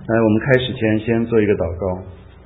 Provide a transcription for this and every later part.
我们开始前先做一个祷告。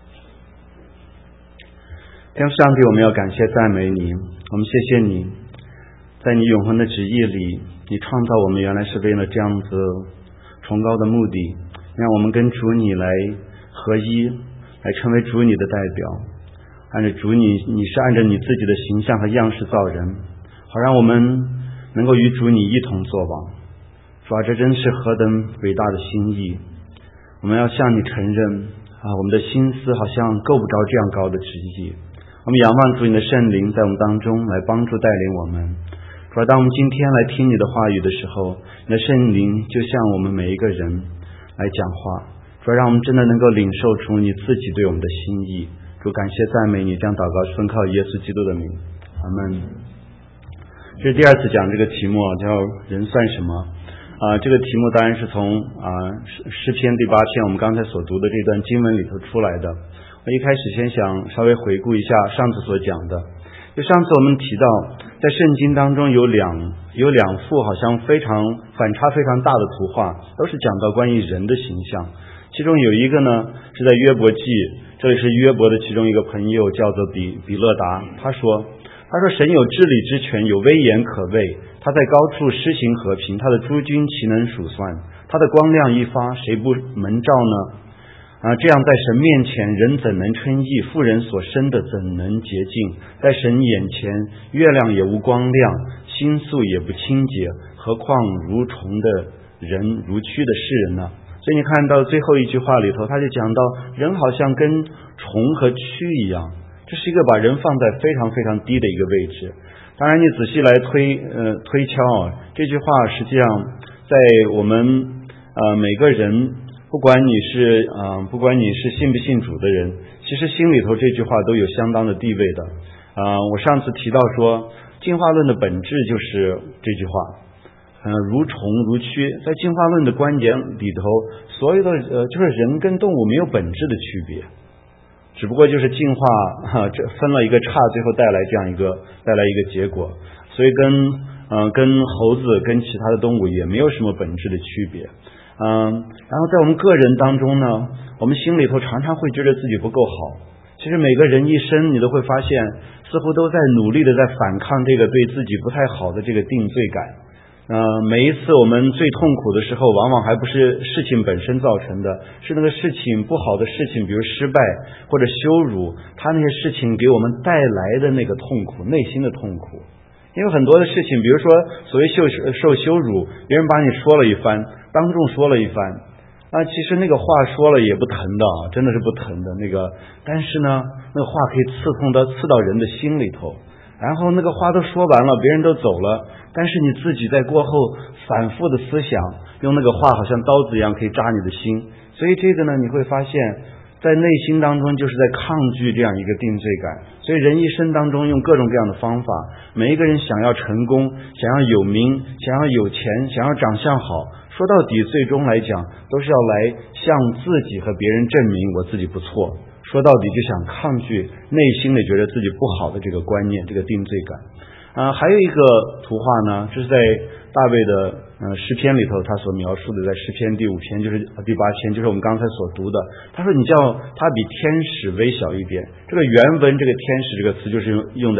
天父上帝，我们要感谢赞美你，我们谢谢你，在你永恒的旨意里，你创造我们原来是为了这样子崇高的目的，让我们跟主你来合一，来成为主你的代表。按照主你是按照你自己的形象和样式造人，好让我们能够与主你一同作王。主啊，这真是何等伟大的心意！我们要向你承认我们的心思好像够不着这样高的旨意。我们仰望主你的圣灵在我们当中来帮助带领我们。主啊，当我们今天来听你的话语的时候，你的圣灵就向我们每一个人来讲话。主啊，让我们真的能够领受出你自己对我们的心意。主，感谢赞美你，这样祷告奉靠耶稣基督的名，阿们。这是第二次讲这个题目，叫人算什么。这个题目当然是从诗篇第8篇我们刚才所读的这段经文里头出来的。我一开始先想稍微回顾一下上次所讲的。就上次我们提到，在圣经当中有两幅好像反差非常大的图画，都是讲到关于人的形象。其中有一个呢是在约伯记，这里是约伯的其中一个朋友叫做比勒达，他说神有治理之权，有威严可畏，他在高处施行和平，他的诸军岂能数算？他的光亮一发，谁不蒙照呢？这样在神面前，人怎能称义？妇人所生的怎能洁净？在神眼前，月亮也无光亮，星宿也不清洁，何况如虫的人，如蛆的世人呢？所以你看到最后一句话里头，他就讲到人好像跟虫和蛆一样，这是一个把人放在非常非常低的一个位置。当然你仔细来推敲这句话实际上在我们每个人，不管你是信不信主的人，其实心里头这句话都有相当的地位的。我上次提到说，进化论的本质就是这句话，如虫如蛆。在进化论的观点里头，所有的就是人跟动物没有本质的区别，只不过就是进化这分了一个叉，最后带来一个结果。所以跟猴子跟其他的动物也没有什么本质的区别。然后在我们个人当中呢，我们心里头常常会觉得自己不够好。其实每个人一生你都会发现，似乎都在努力的在反抗这个对自己不太好的这个定罪感。每一次我们最痛苦的时候，往往还不是事情本身造成的，是那个事情不好的事情，比如失败或者羞辱，他那些事情给我们带来的那个痛苦，内心的痛苦。因为很多的事情，比如说所谓受羞辱，别人把你说了一番，当众说了一番，其实那个话说了也不疼的，真的是不疼的但是呢，那个话可以刺到人的心里头。然后那个话都说完了，别人都走了，但是你自己在过后反复的思想，用那个话好像刀子一样可以扎你的心。所以这个呢，你会发现在内心当中就是在抗拒这样一个定罪感。所以人一生当中用各种各样的方法，每一个人想要成功，想要有名，想要有钱，想要长相好，说到底最终来讲都是要来向自己和别人证明我自己不错。说到底就想抗拒内心里觉得自己不好的这个观念，这个定罪感。还有一个图画呢，这是在大卫的诗篇里头他所描述的，在诗篇第5篇就是第8篇，就是我们刚才所读的。他说你叫他比天使微小一点。这个原文这个天使这个词就是用的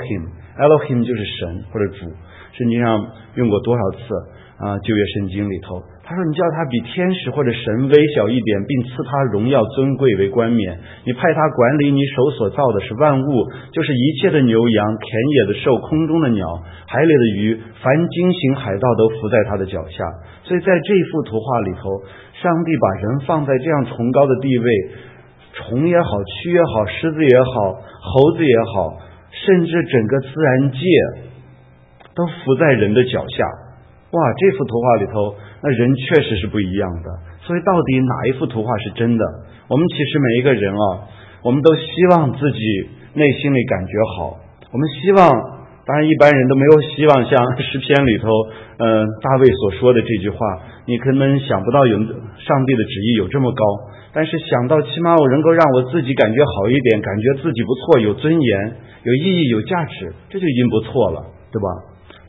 Elohim 就是神或者主，圣经上用过多少次旧约圣经里头。他说你叫他比天使或者神微小一点，并赐他荣耀尊贵为冠冕。你派他管理你手所造的是万物，就是一切的牛羊、田野的兽、空中的鸟、海里的鱼，凡经行海道都伏在他的脚下。所以在这幅图画里头，上帝把人放在这样崇高的地位，虫也好，蛆也好，狮子也好，猴子也好，甚至整个自然界都伏在人的脚下。哇，这幅图画里头那人确实是不一样的。所以到底哪一幅图画是真的？我们其实每一个人我们都希望自己内心里感觉好，我们希望，当然一般人都没有希望像诗篇里头大卫所说的这句话，你可能想不到有上帝的旨意有这么高，但是想到起码我能够让我自己感觉好一点，感觉自己不错，有尊严，有意义，有价值，这就已经不错了，对吧？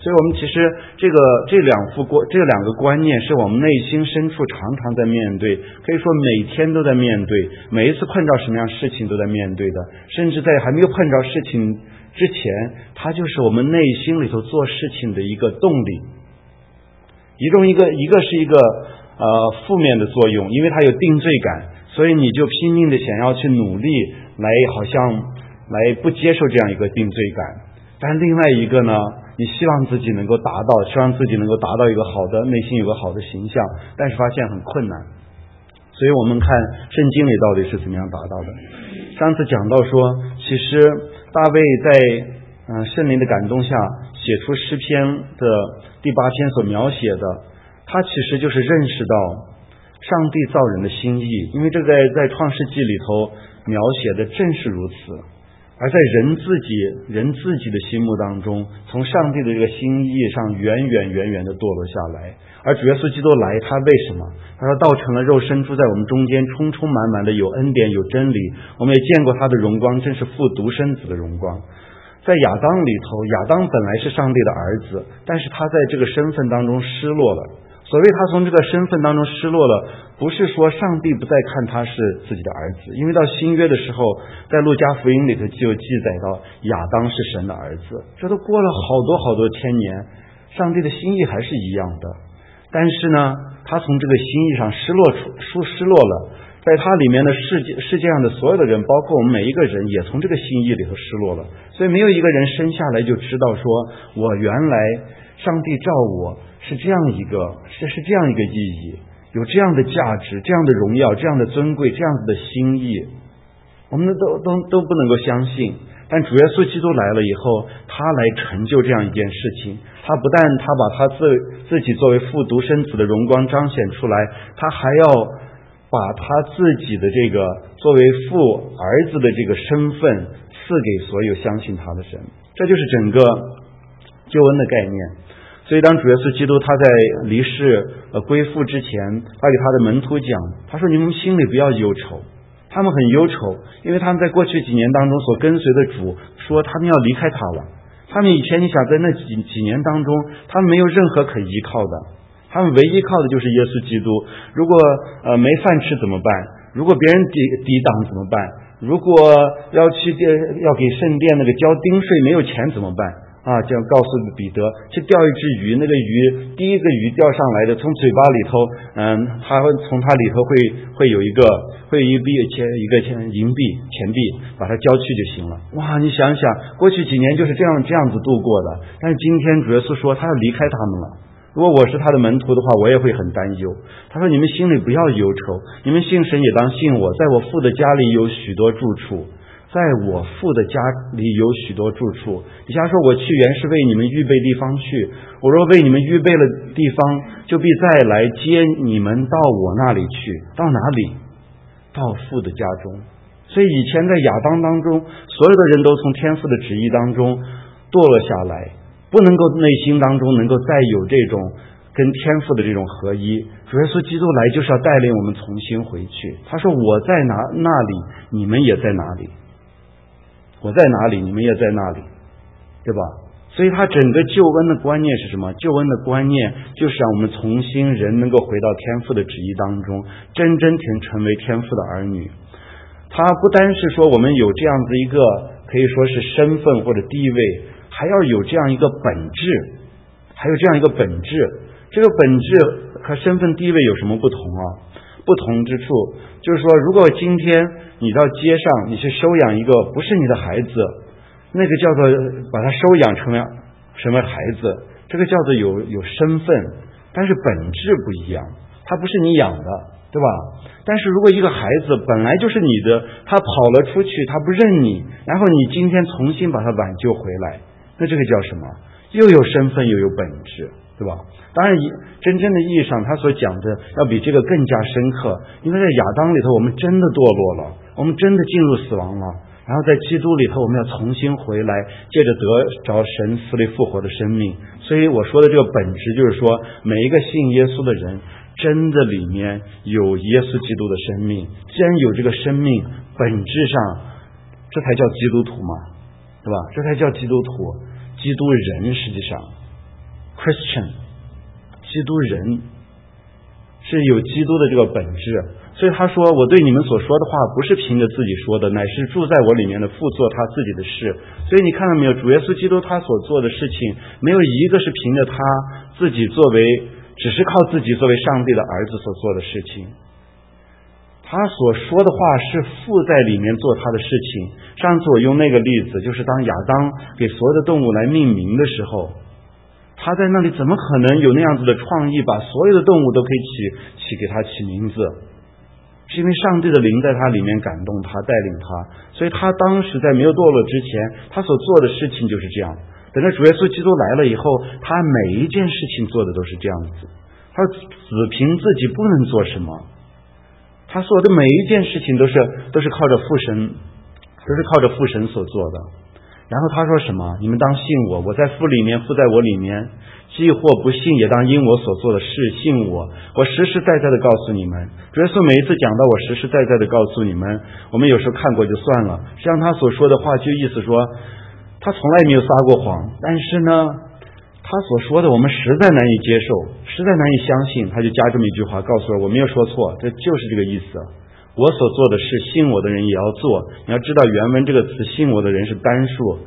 所以我们其实这两个观念是我们内心深处常常在面对，可以说每天都在面对，每一次碰到什么样事情都在面对的，甚至在还没有碰到事情之前，它就是我们内心里头做事情的一个动力。一个是一个负面的作用，因为它有定罪感，所以你就拼命的想要去努力来好像来不接受这样一个定罪感。但另外一个呢，你希望自己能够达到一个好的内心有个好的形象，但是发现很困难。所以我们看圣经里到底是怎么样达到的。上次讲到说，其实大卫在圣灵的感动下写出诗篇的第8篇所描写的，他其实就是认识到上帝造人的心意，因为这个在创世纪里头描写的正是如此。而在人自己的心目当中，从上帝的这个心意上远远的堕落下来。而主耶稣基督来，他为什么？他说道成了肉身，住在我们中间，充充满满的有恩典有真理。我们也见过他的荣光，正是父独生子的荣光。在亚当里头，亚当本来是上帝的儿子，但是他在这个身份当中失落了。所谓他从这个身份当中失落了，不是说上帝不再看他是自己的儿子，因为到新约的时候，在路加福音里头就记载到亚当是神的儿子，这都过了好多千年，上帝的心意还是一样的。但是呢，他从这个心意上失落了，在他里面的世界上的所有的人，包括我们每一个人，也从这个心意里头失落了。所以没有一个人生下来就知道说，我原来上帝造我是这样一个意义，有这样的价值，这样的荣耀，这样的尊贵，这样子的心意，我们都不能够相信。但主耶稣基督来了以后，他来成就这样一件事情。他不但他把他自己作为父独生子的荣光彰显出来，他还要把他自己的这个作为父儿子的这个身份赐给所有相信他的人。这就是整个救恩的概念。所以当主耶稣基督他在离世归父之前，他给他的门徒讲，他说你们心里不要忧愁。他们很忧愁，因为他们在过去几年当中所跟随的主说他们要离开他了。他们以前你想在那几年当中，他们没有任何可依靠的，他们唯一靠的就是耶稣基督。如果没饭吃怎么办？如果别人抵挡怎么办？如果要给圣殿那个交丁税没有钱怎么办？这样告诉彼得去钓一只鱼，那个鱼第一个鱼钓上来的，从嘴巴里头，它会从它里头会有一个银币钱币，把它交去就行了。哇，你想想，过去几年就是这样子度过的。但是今天主耶稣说他要离开他们了。如果我是他的门徒的话，我也会很担忧。他说你们心里不要忧愁，你们信神也当信我，在我父的家里有许多住处。在我父的家里有许多住处。底下说我去原是为你们预备地方去，我若为你们预备了地方，就必再来接你们到我那里去。到哪里？到父的家中。所以以前在亚当当中，所有的人都从天父的旨意当中堕落下来，不能够内心当中能够再有这种跟天父的这种合一。主耶稣基督来就是要带领我们重新回去。他说我在那里，你们也在哪里。我在哪里，你们也在哪里，对吧？所以他整个救恩的观念是什么？救恩的观念就是让我们重新人能够回到天父的旨意当中，真成为天父的儿女。他不单是说我们有这样子一个可以说是身份或者地位，还要有这样一个本质，这个本质和身份地位有什么不同不同之处就是说，如果今天你到街上你去收养一个不是你的孩子，那个叫做把他收养成为孩子，这个叫做有身份，但是本质不一样，他不是你养的，对吧？但是如果一个孩子本来就是你的，他跑了出去，他不认你，然后你今天重新把他挽救回来，那这个叫什么？又有身份又有本质，对吧？当然真正的意义上他所讲的要比这个更加深刻，因为在亚当里头我们真的堕落了，我们真的进入死亡了，然后在基督里头我们要重新回来，借着得着神死里复活的生命。所以我说的这个本质就是说，每一个信耶稣的人真的里面有耶稣基督的生命，既然有这个生命，本质上这才叫基督徒嘛，对吧？这才叫基督徒。基督人实际上 Christian， 基督人是有基督的这个本质。所以他说，我对你们所说的话不是凭着自己说的，乃是住在我里面的父做他自己的事。所以你看到没有，主耶稣基督他所做的事情，没有一个是凭着他自己只是靠自己作为上帝的儿子所做的事情。他所说的话是父在里面做他的事情。上次我用那个例子，就是当亚当给所有的动物来命名的时候，他在那里怎么可能有那样子的创意，把所有的动物都可以给他起名字？是因为上帝的灵在他里面感动他，带领他，所以他当时在没有堕落之前，他所做的事情就是这样。等着主耶稣基督来了以后，他每一件事情做的都是这样子。他只凭自己不能做什么，他所有的每一件事情都是靠着父神所做的。然后他说什么？你们当信我，我在父里面，父在我里面。既或不信，也当因我所做的事信我。我实实在在的告诉你们，主耶稣每一次讲到我实实在在的告诉你们，我们有时候看过就算了，实际上他所说的话就意思说，他从来没有撒过谎，但是呢，他所说的我们实在难以接受，实在难以相信，他就加这么一句话告诉我没有说错，这就是这个意思。我所做的事，信我的人也要做。你要知道原文这个词信我的人是单数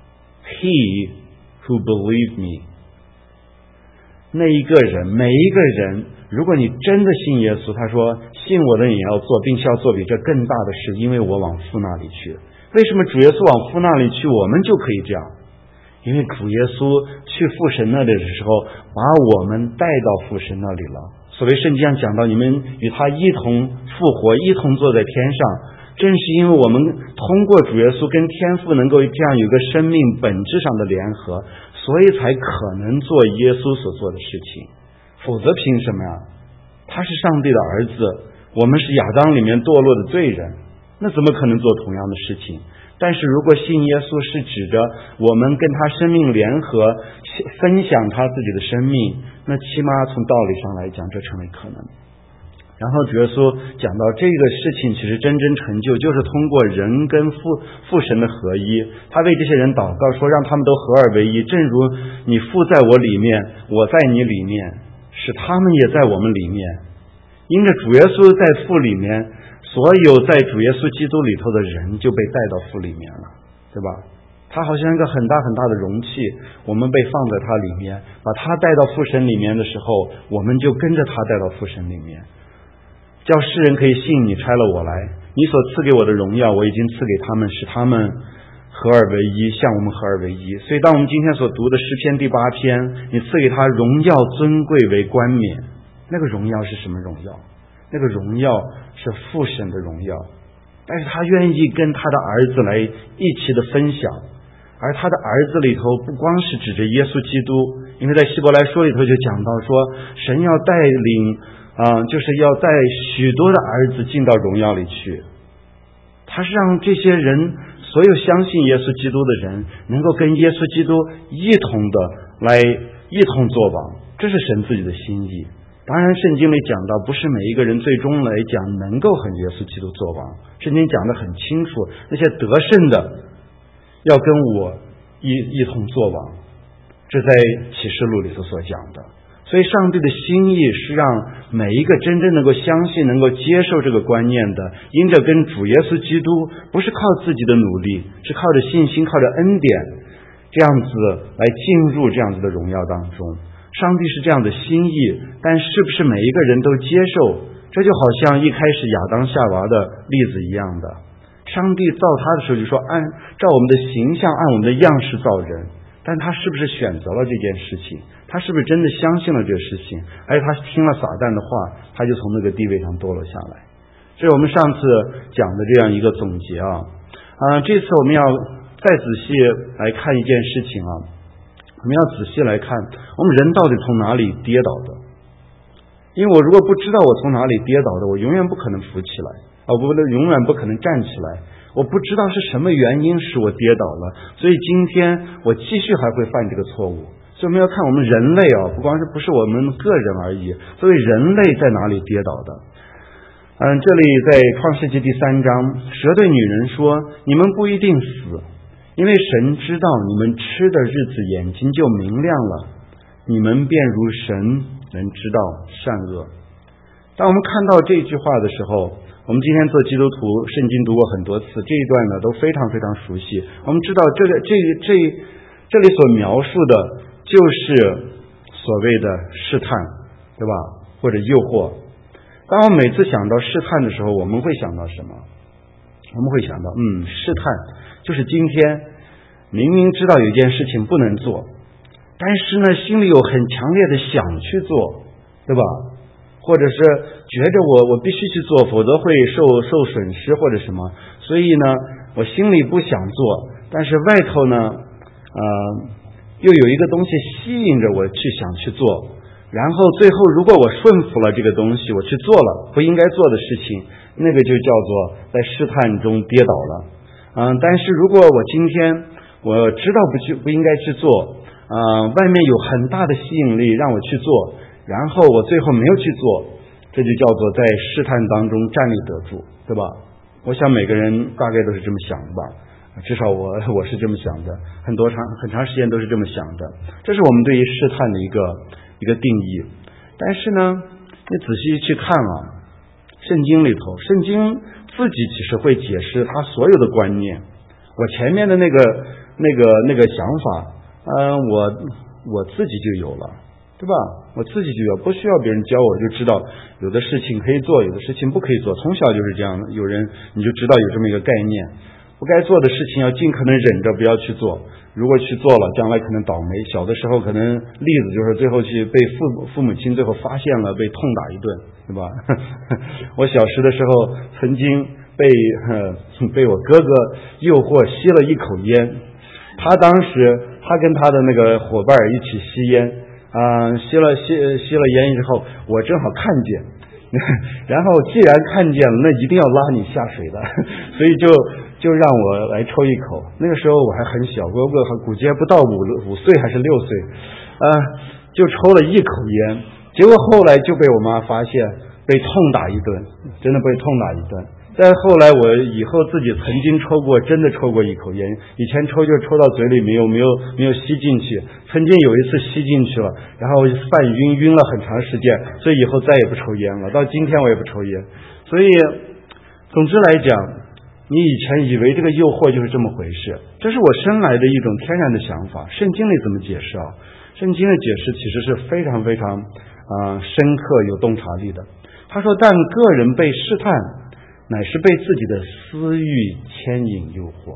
，He who believe me。那一个人，每一个人，如果你真的信耶稣，他说信我的人也要做，并且要做比这更大的事，因为我往父那里去。为什么主耶稣往父那里去，我们就可以这样？因为主耶稣去父神那里的时候，把我们带到父神那里了。所谓圣经上讲到，你们与他一同复活，一同坐在天上，正是因为我们通过主耶稣跟天父能够这样有个生命本质上的联合，所以才可能做耶稣所做的事情。否则凭什么呀？他是上帝的儿子，我们是亚当里面堕落的罪人，那怎么可能做同样的事情？但是如果信耶稣是指着我们跟他生命联合，分享他自己的生命，那起码从道理上来讲，这成为可能。然后主耶稣讲到这个事情其实真正成就，就是通过人跟父神的合一。他为这些人祷告说，让他们都合而为一，正如你父在我里面，我在你里面，使他们也在我们里面。因着主耶稣在父里面，所有在主耶稣基督里头的人就被带到父里面了，对吧？他好像一个很大很大的容器，我们被放在他里面，把他带到父神里面的时候，我们就跟着他带到父神里面，叫世人可以信你差了我来，你所赐给我的荣耀我已经赐给他们，使他们合而为一，像我们合而为一。所以当我们今天所读的诗篇第8篇，你赐给他荣耀尊贵为冠冕，那个荣耀是什么荣耀？那个荣耀是父神的荣耀，但是他愿意跟他的儿子来一起的分享。而他的儿子里头不光是指着耶稣基督，因为在希伯来书里头就讲到说，神要带领就是要带许多的儿子进到荣耀里去。他是让这些人，所有相信耶稣基督的人，能够跟耶稣基督一同的来一同作王，这是神自己的心意。当然圣经里讲到，不是每一个人最终来讲能够和耶稣基督作王，圣经讲得很清楚，那些得胜的要跟我一同作王，这在启示录里头所讲的。所以上帝的心意是让每一个真正能够相信能够接受这个观念的，因着跟主耶稣基督不是靠自己的努力，是靠着信心，靠着恩典，这样子来进入这样子的荣耀当中。上帝是这样的心意，但是不是每一个人都接受？这就好像一开始亚当夏娃的例子一样的，上帝造他的时候就说按照我们的形象，按我们的样式造人，但他是不是选择了这件事情？他是不是真的相信了这个事情？而且他听了撒旦的话，他就从那个地位上堕落下来。这是我们上次讲的这样一个总结这次我们要再仔细来看一件事情我们要仔细来看我们人到底从哪里跌倒的。因为我如果不知道我从哪里跌倒的，我永远不可能浮起来永远不可能站起来。我不知道是什么原因使我跌倒了，所以今天我继续还会犯这个错误。所以我们要看我们人类不是我们个人而已，作为人类在哪里跌倒的。这里在创世纪第3章，蛇对女人说，你们不一定死，因为神知道你们吃的日子眼睛就明亮了， 你们便如神能知道善恶。当我们看到这句话的时候，我们今天做基督徒，圣经读过很多次，这一段呢都非常非常熟悉。我们知道这里所描述的就是所谓的试探，对吧？或者诱惑。当我每次想到试探的时候，我们会想到什么？我们会想到，试探就是今天明明知道有一件事情不能做，但是呢，心里有很强烈的想去做，对吧？或者是觉着我必须去做，否则会受损失或者什么，所以呢，我心里不想做，但是外头呢，又有一个东西吸引着我想去做，然后最后如果我顺服了这个东西，我去做了不应该做的事情，那个就叫做在试探中跌倒了。但是如果我今天我知道不应该去做，外面有很大的吸引力让我去做，然后我最后没有去做，这就叫做在试探当中站立得住，对吧？我想每个人大概都是这么想的吧，至少我是这么想的，很长时间都是这么想的。这是我们对于试探的一个定义。但是呢，你仔细去看圣经里头，圣经自己其实会解释他所有的观念。我前面的那个想法，我自己就有了，对吧？我自己就有，不需要别人教我就知道有的事情可以做，有的事情不可以做。从小就是这样的，有人你就知道有这么一个概念，不该做的事情要尽可能忍着不要去做，如果去做了将来可能倒霉。小的时候可能例子就是最后去被父母亲最后发现了，被痛打一顿，对吧？我小时的时候曾经被我哥哥诱惑吸了一口烟，他当时他跟他的那个伙伴一起吸烟，吸了烟之后，我正好看见，然后既然看见了，那一定要拉你下水的，所以就让我来抽一口。那个时候我还很小，估计还不到5岁还是6岁，就抽了一口烟，结果后来就被我妈发现，被痛打一顿，真的被痛打一顿。再后来我以后自己曾经真的抽过一口烟，以前抽就抽到嘴里没有吸进去，曾经有一次吸进去了，然后犯晕了很长时间，所以以后再也不抽烟了，到今天我也不抽烟。所以总之来讲，你以前以为这个诱惑就是这么回事，这是我生来的一种天然的想法。圣经里怎么解释圣经的解释其实是非常非常深刻有洞察力的。他说，但个人被试探乃是被自己的私欲牵引诱惑。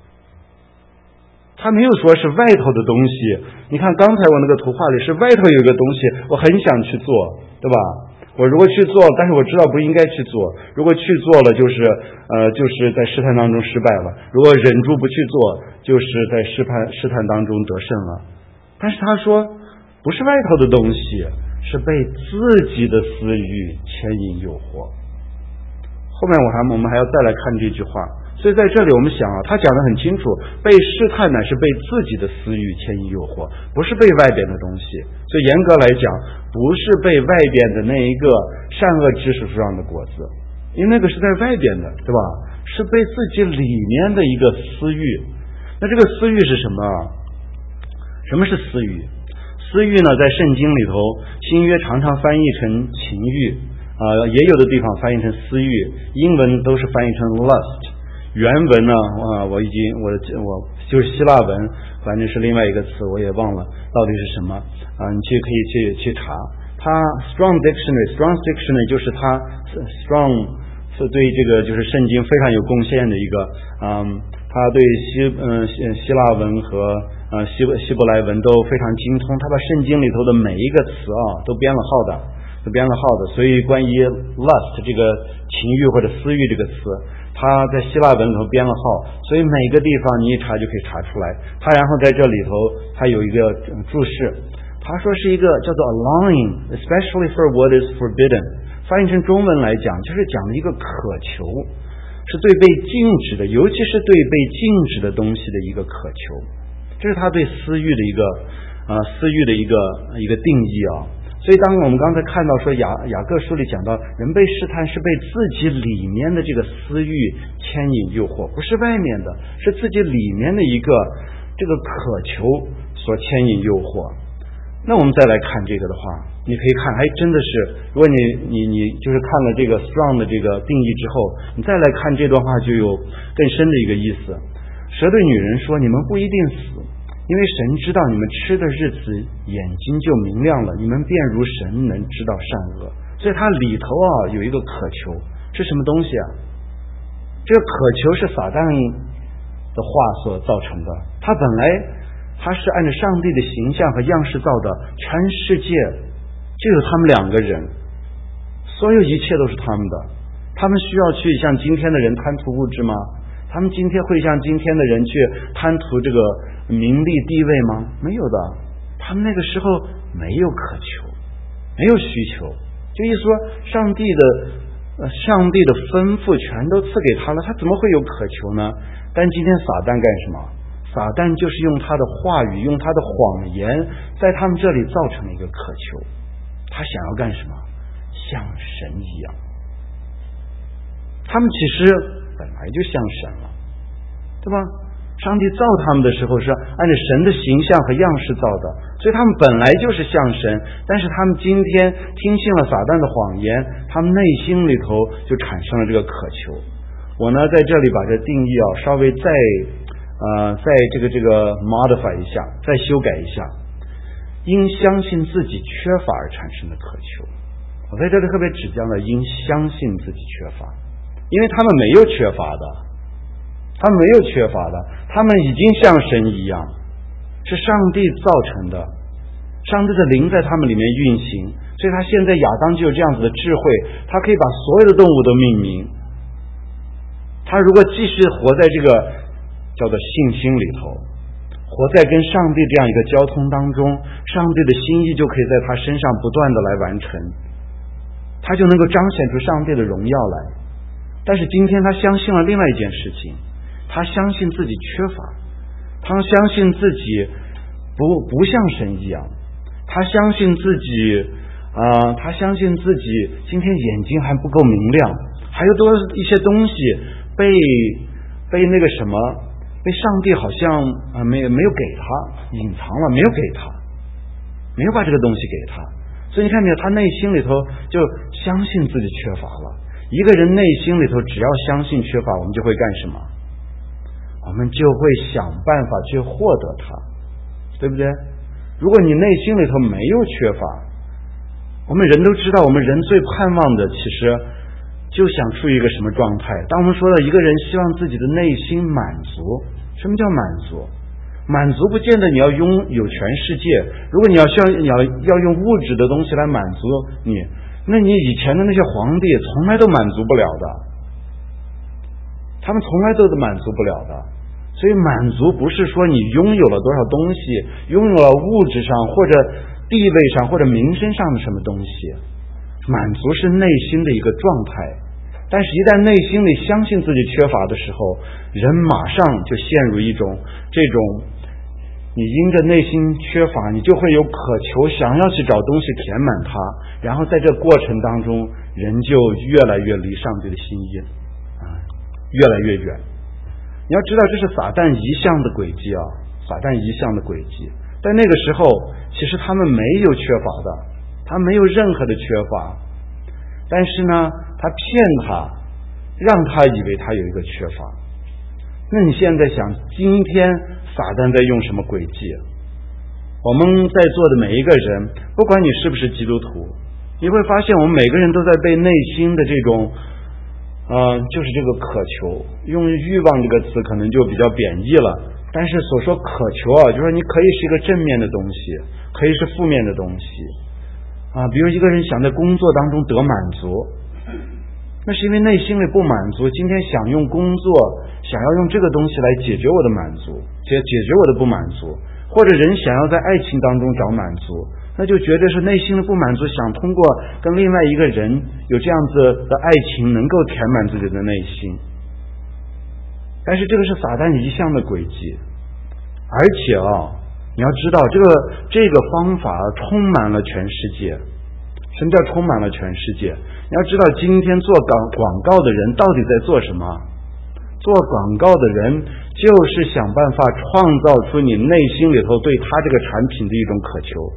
他没有说是外头的东西，你看刚才我那个图画里是外头有一个东西我很想去做，对吧？我如果去做，但是我知道不应该去做，如果去做了就是在试探当中失败了，如果忍住不去做，就是在试探当中得胜了。但是他说不是外头的东西，是被自己的私欲牵引诱惑。后面我们还要再来看这句话，所以在这里我们想他讲得很清楚，被试探乃是被自己的私欲牵引诱惑，不是被外边的东西。所以严格来讲，不是被外边的那一个善恶知识树上的果子，因为那个是在外边的，对吧？是被自己里面的一个私欲。那这个私欲是什么？什么是私欲？私欲呢，在圣经里头，新约常常翻译成情欲，也有的地方翻译成私欲，英文都是翻译成 lust。原文呢，我就是希腊文，反正是另外一个词，我也忘了到底是什么。你可以去查。它 Strong Dictionary 就是它 Strong 是对这个就是圣经非常有贡献的一个，它对希腊文和希伯来文都非常精通，它把圣经里头的每一个词都编了号的，所以关于 lust 这个情欲或者私欲这个词，它在希腊文里头编了号，所以每个地方你一查就可以查出来。它然后在这里头它有一个注释，他说是一个叫做 allowing especially for what is forbidden， 翻译成中文来讲就是讲的一个渴求，是对被禁止的，尤其是对被禁止的东西的一个渴求。这是他对私欲的一个定义所以当我们刚才看到说雅各书里讲到人被试探是被自己里面的这个私欲牵引诱惑，不是外面的，是自己里面的一个这个渴求所牵引诱惑。 那我们再来看这个的话，你可以看，真的是，如果你就是看了这个 strong 的这个定义之后，你再来看这段话就有更深的一个意思。蛇对女人说，你们不一定死，因为神知道你们吃的日子眼睛就明亮了，你们便如神能知道善恶。所以它里头有一个渴求，是什么东西啊？这个渴求是撒旦的话所造成的，它本来他是按照上帝的形象和样式造的，全世界就有他们两个人，所有一切都是他们的。他们需要去像今天的人贪图物质吗？他们今天会像今天的人去贪图这个名利地位吗？没有的，他们那个时候没有渴求，没有需求，就一说上帝的吩咐全都赐给他了，他怎么会有渴求呢？但今天撒旦干什么？撒旦就是用他的话语，用他的谎言，在他们这里造成了一个渴求。他想要干什么？像神一样。他们其实本来就像神了，对吧？上帝造他们的时候是按照神的形象和样式造的，所以他们本来就是像神。但是他们今天听信了撒旦的谎言，他们内心里头就产生了这个渴求。我呢在这里把这定义稍微再这个 modify 一下，再修改一下，因相信自己缺乏而产生的渴求。我在这里特别指向了因相信自己缺乏，因为他们没有缺乏的，他们已经像神一样，是上帝造成的，上帝的灵在他们里面运行，所以他现在亚当就有这样子的智慧，他可以把所有的动物都命名。他如果继续活在这个叫做信心里头，活在跟上帝这样一个交通当中，上帝的心意就可以在他身上不断的来完成，他就能够彰显出上帝的荣耀来。但是今天他相信了另外一件事情，他相信自己缺乏，他相信自己不像神一样，他相信自己今天眼睛还不够明亮，还有多一些东西被那个什么，被上帝好像没有给他，隐藏了，没有给他，没有把这个东西给他。所以你看没有，他内心里头就相信自己缺乏了。一个人内心里头只要相信缺乏，我们就会干什么？我们就会想办法去获得它，对不对？如果你内心里头没有缺乏，我们人都知道，我们人最盼望的其实就想出一个什么状态。当我们说到一个人希望自己的内心满足，什么叫满足？满足不见得你要拥有全世界，如果你要用物质的东西来满足你，那你以前的那些皇帝从来都满足不了的，他们从来都满足不了的。所以满足不是说你拥有了多少东西，拥有了物质上或者地位上或者名声上的什么东西，满足是内心的一个状态。但是一旦内心里相信自己缺乏的时候，人马上就陷入一种这种，你因着内心缺乏，你就会有渴求，想要去找东西填满它，然后在这过程当中，人就越来越离上帝的心意越来越远。你要知道这是撒旦一向的轨迹撒旦一向的轨迹。在那个时候其实他们没有缺乏的，他没有任何的缺乏，但是呢他骗他，让他以为他有一个缺乏。那你现在想，今天撒旦在用什么轨迹？我们在座的每一个人，不管你是不是基督徒，你会发现我们每个人都在被内心的这种就是这个渴求，用欲望这个词可能就比较贬义了，但是所说渴求就是说你可以是一个正面的东西，可以是负面的东西比如一个人想在工作当中得满足，那是因为内心里不满足，今天想用工作，想要用这个东西来解决我的满足，解决我的不满足，或者人想要在爱情当中找满足，那就觉得是内心的不满足，想通过跟另外一个人有这样子的爱情能够填满自己的内心。但是这个是撒旦一向的轨迹，而且你要知道这个方法充满了全世界。什么叫充满了全世界？你要知道今天做广告的人到底在做什么？做广告的人就是想办法创造出你内心里头对他这个产品的一种渴求，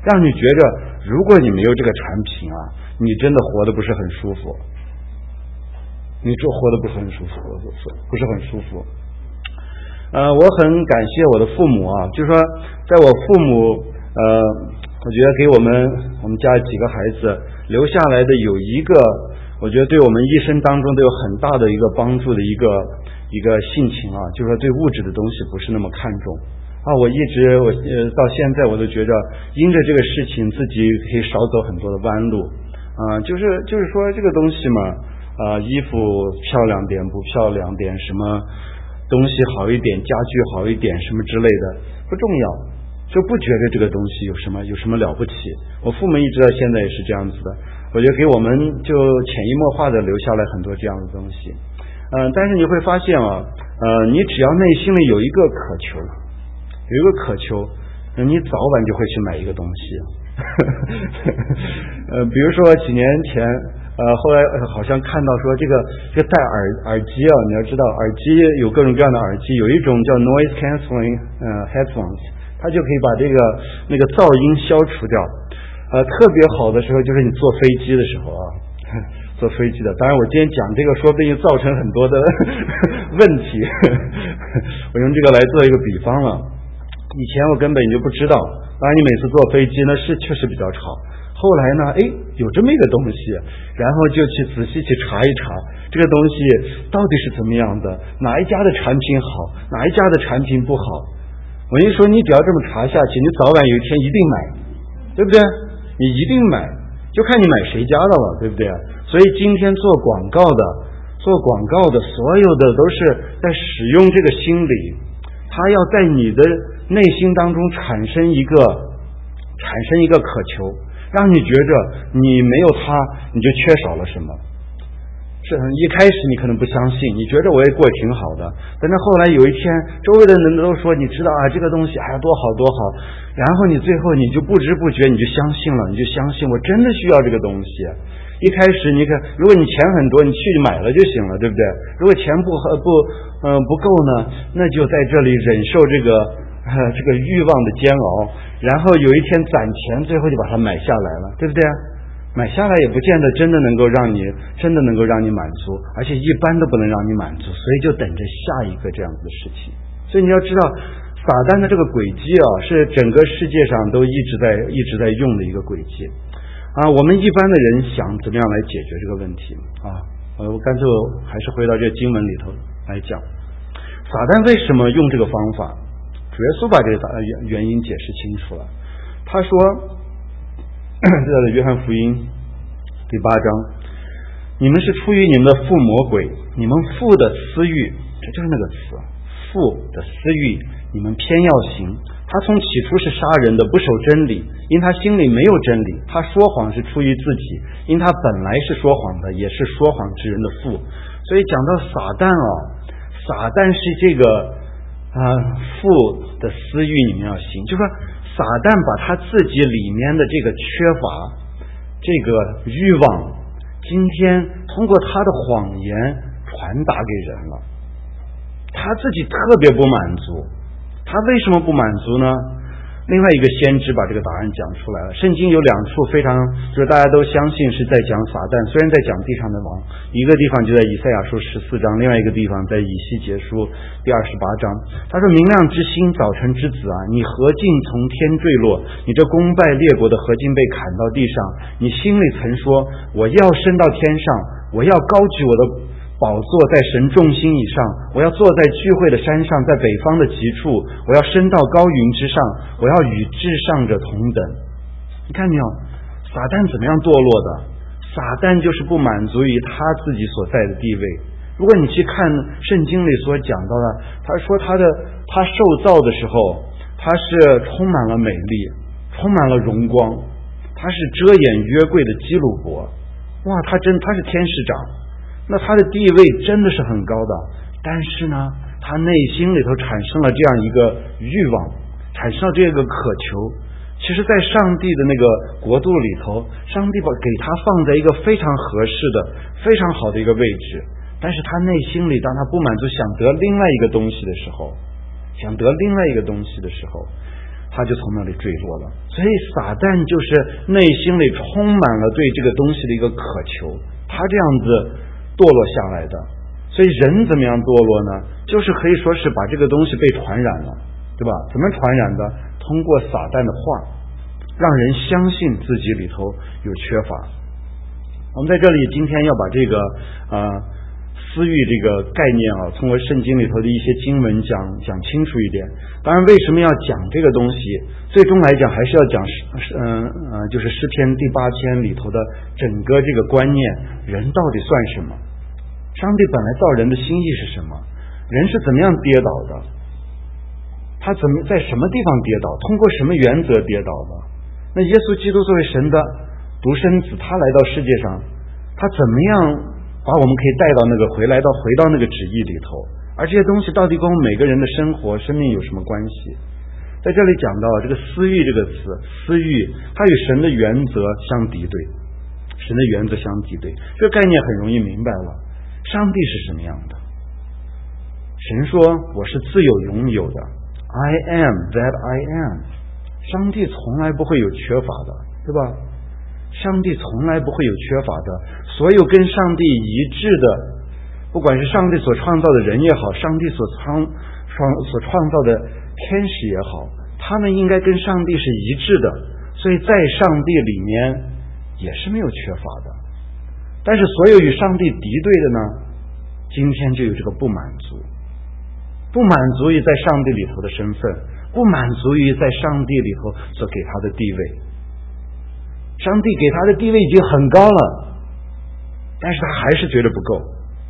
让你觉着如果你没有这个产品啊，你真的活得不是很舒服，你这活得不是很舒服，不是很舒服。我很感谢我的父母啊，就是说在我父母我觉得给我们家几个孩子留下来的有一个，我觉得对我们一生当中都有很大的一个帮助的一个性情啊，就是说对物质的东西不是那么看重啊。我到现在我都觉着因着这个事情自己可以少走很多的弯路啊，就是说这个东西嘛衣服漂亮点不漂亮点，什么东西好一点，家具好一点什么之类的不重要，就不觉得这个东西有什么了不起。我父母一直到现在也是这样子的，我觉得给我们就潜移默化的留下来很多这样的东西。但是你会发现你只要内心里有一个渴求，你早晚就会去买一个东西。比如说几年前后来好像看到说这个戴耳机啊，你要知道耳机有各种各样的耳机，有一种叫 noise cancelling headphones， 它就可以把那个噪音消除掉。特别好的时候就是你坐飞机的时候啊，坐飞机的。当然我今天讲这个说不定造成很多的问题，我用这个来做一个比方了。以前我根本就不知道，当然你每次坐飞机呢是确实比较吵，后来呢有这么一个东西，然后就去仔细去查一查这个东西到底是怎么样的，哪一家的产品好，哪一家的产品不好。我一说你只要这么查下去，你早晚有一天一定买，对不对？你一定买，就看你买谁家的了，对不对？所以今天做广告的所有的都是在使用这个心理，他要在你的内心当中产生一个渴求，让你觉着你没有他你就缺少了什么。是一开始你可能不相信，你觉得我也过得挺好的，但是后来有一天周围的人都说你知道这个东西多好多好，然后你最后你就不知不觉你就相信了，你就相信我真的需要这个东西。一开始你看如果你钱很多你去买了就行了，对不对？如果钱不够呢，那就在这里忍受这个欲望的煎熬，然后有一天攒钱最后就把它买下来了，对不对？买下来也不见得真的能够让你满足，而且一般都不能让你满足，所以就等着下一个这样子的事情。所以你要知道撒旦的这个轨迹是整个世界上都一直在用的一个轨迹我们一般的人想怎么样来解决这个问题我干脆还是回到这经文里头来讲，撒旦为什么用这个方法。主耶稣把这个原因解释清楚了，他说这在约翰福音第8章，你们是出于你们的父魔鬼，你们父的私欲，这就是那个词，父的私欲，你们偏要行。他从起初是杀人的，不守真理，因他心里没有真理。他说谎是出于自己，因他本来是说谎的，也是说谎之人的父。所以讲到撒旦撒旦是这个父的私欲你们要行，就是说撒旦把他自己里面的这个缺乏这个欲望今天通过他的谎言传达给人了，他自己特别不满足。他为什么不满足呢？另外一个先知把这个答案讲出来了。圣经有2处非常就是大家都相信是在讲撒旦，虽然在讲地上的王，一个地方就在以赛亚书14章，另外一个地方在以西结书第28章。他说明亮之星，早晨之子你何竟从天坠落，你这攻败列国的何竟被砍到地上。你心里曾说我要升到天上，我要高举我的宝座在神众星以上，我要坐在聚会的山上，在北方的极处，我要升到高云之上，我要与至上者同等。你看没有，撒旦怎么样堕落的？撒旦就是不满足于他自己所在的地位。如果你去看圣经里所讲到的，他说他受造的时候，他是充满了美丽，充满了荣光，他是遮掩约柜的基路伯。哇，他是天使长，那他的地位真的是很高的，但是呢他内心里头产生了这样一个欲望，产生了这个渴求。其实在上帝的那个国度里头，上帝给他放在一个非常合适的非常好的一个位置，但是他内心里当他不满足想得另外一个东西的时候， 他就从那里坠落了。所以撒旦就是内心里充满了对这个东西的一个渴求，他这样子堕落下来的。所以人怎么样堕落呢？就是可以说是把这个东西被传染了，对吧？怎么传染的？通过撒旦的话，让人相信自己里头有缺乏。我们在这里今天要把这个私欲这个概念通过圣经里头的一些经文讲清楚一点。当然为什么要讲这个东西，最终来讲还是要讲就是诗篇第8篇里头的整个这个观念，人到底算什么？上帝本来造人的心意是什么？人是怎么样跌倒的？他在什么地方跌倒？通过什么原则跌倒的？那耶稣基督作为神的独生子，他来到世界上，他怎么样把我们可以带到那个回到那个旨意里头？而这些东西到底跟我们每个人的生活生命有什么关系？在这里讲到这个私欲这个词，私欲它与神的原则相敌对，神的原则相敌对，这个概念很容易明白了。上帝是什么样的？神说我是自有拥有的， I am that I am。 上帝从来不会有缺乏的，对吧？上帝从来不会有缺乏的，所有跟上帝一致的，不管是上帝所创造的人也好，上帝所创造的天使也好，他们应该跟上帝是一致的，所以在上帝里面也是没有缺乏的。但是所有与上帝敌对的呢，今天就有这个不满足，不满足于在上帝里头的身份，不满足于在上帝里头所给他的地位。上帝给他的地位已经很高了，但是他还是觉得不够。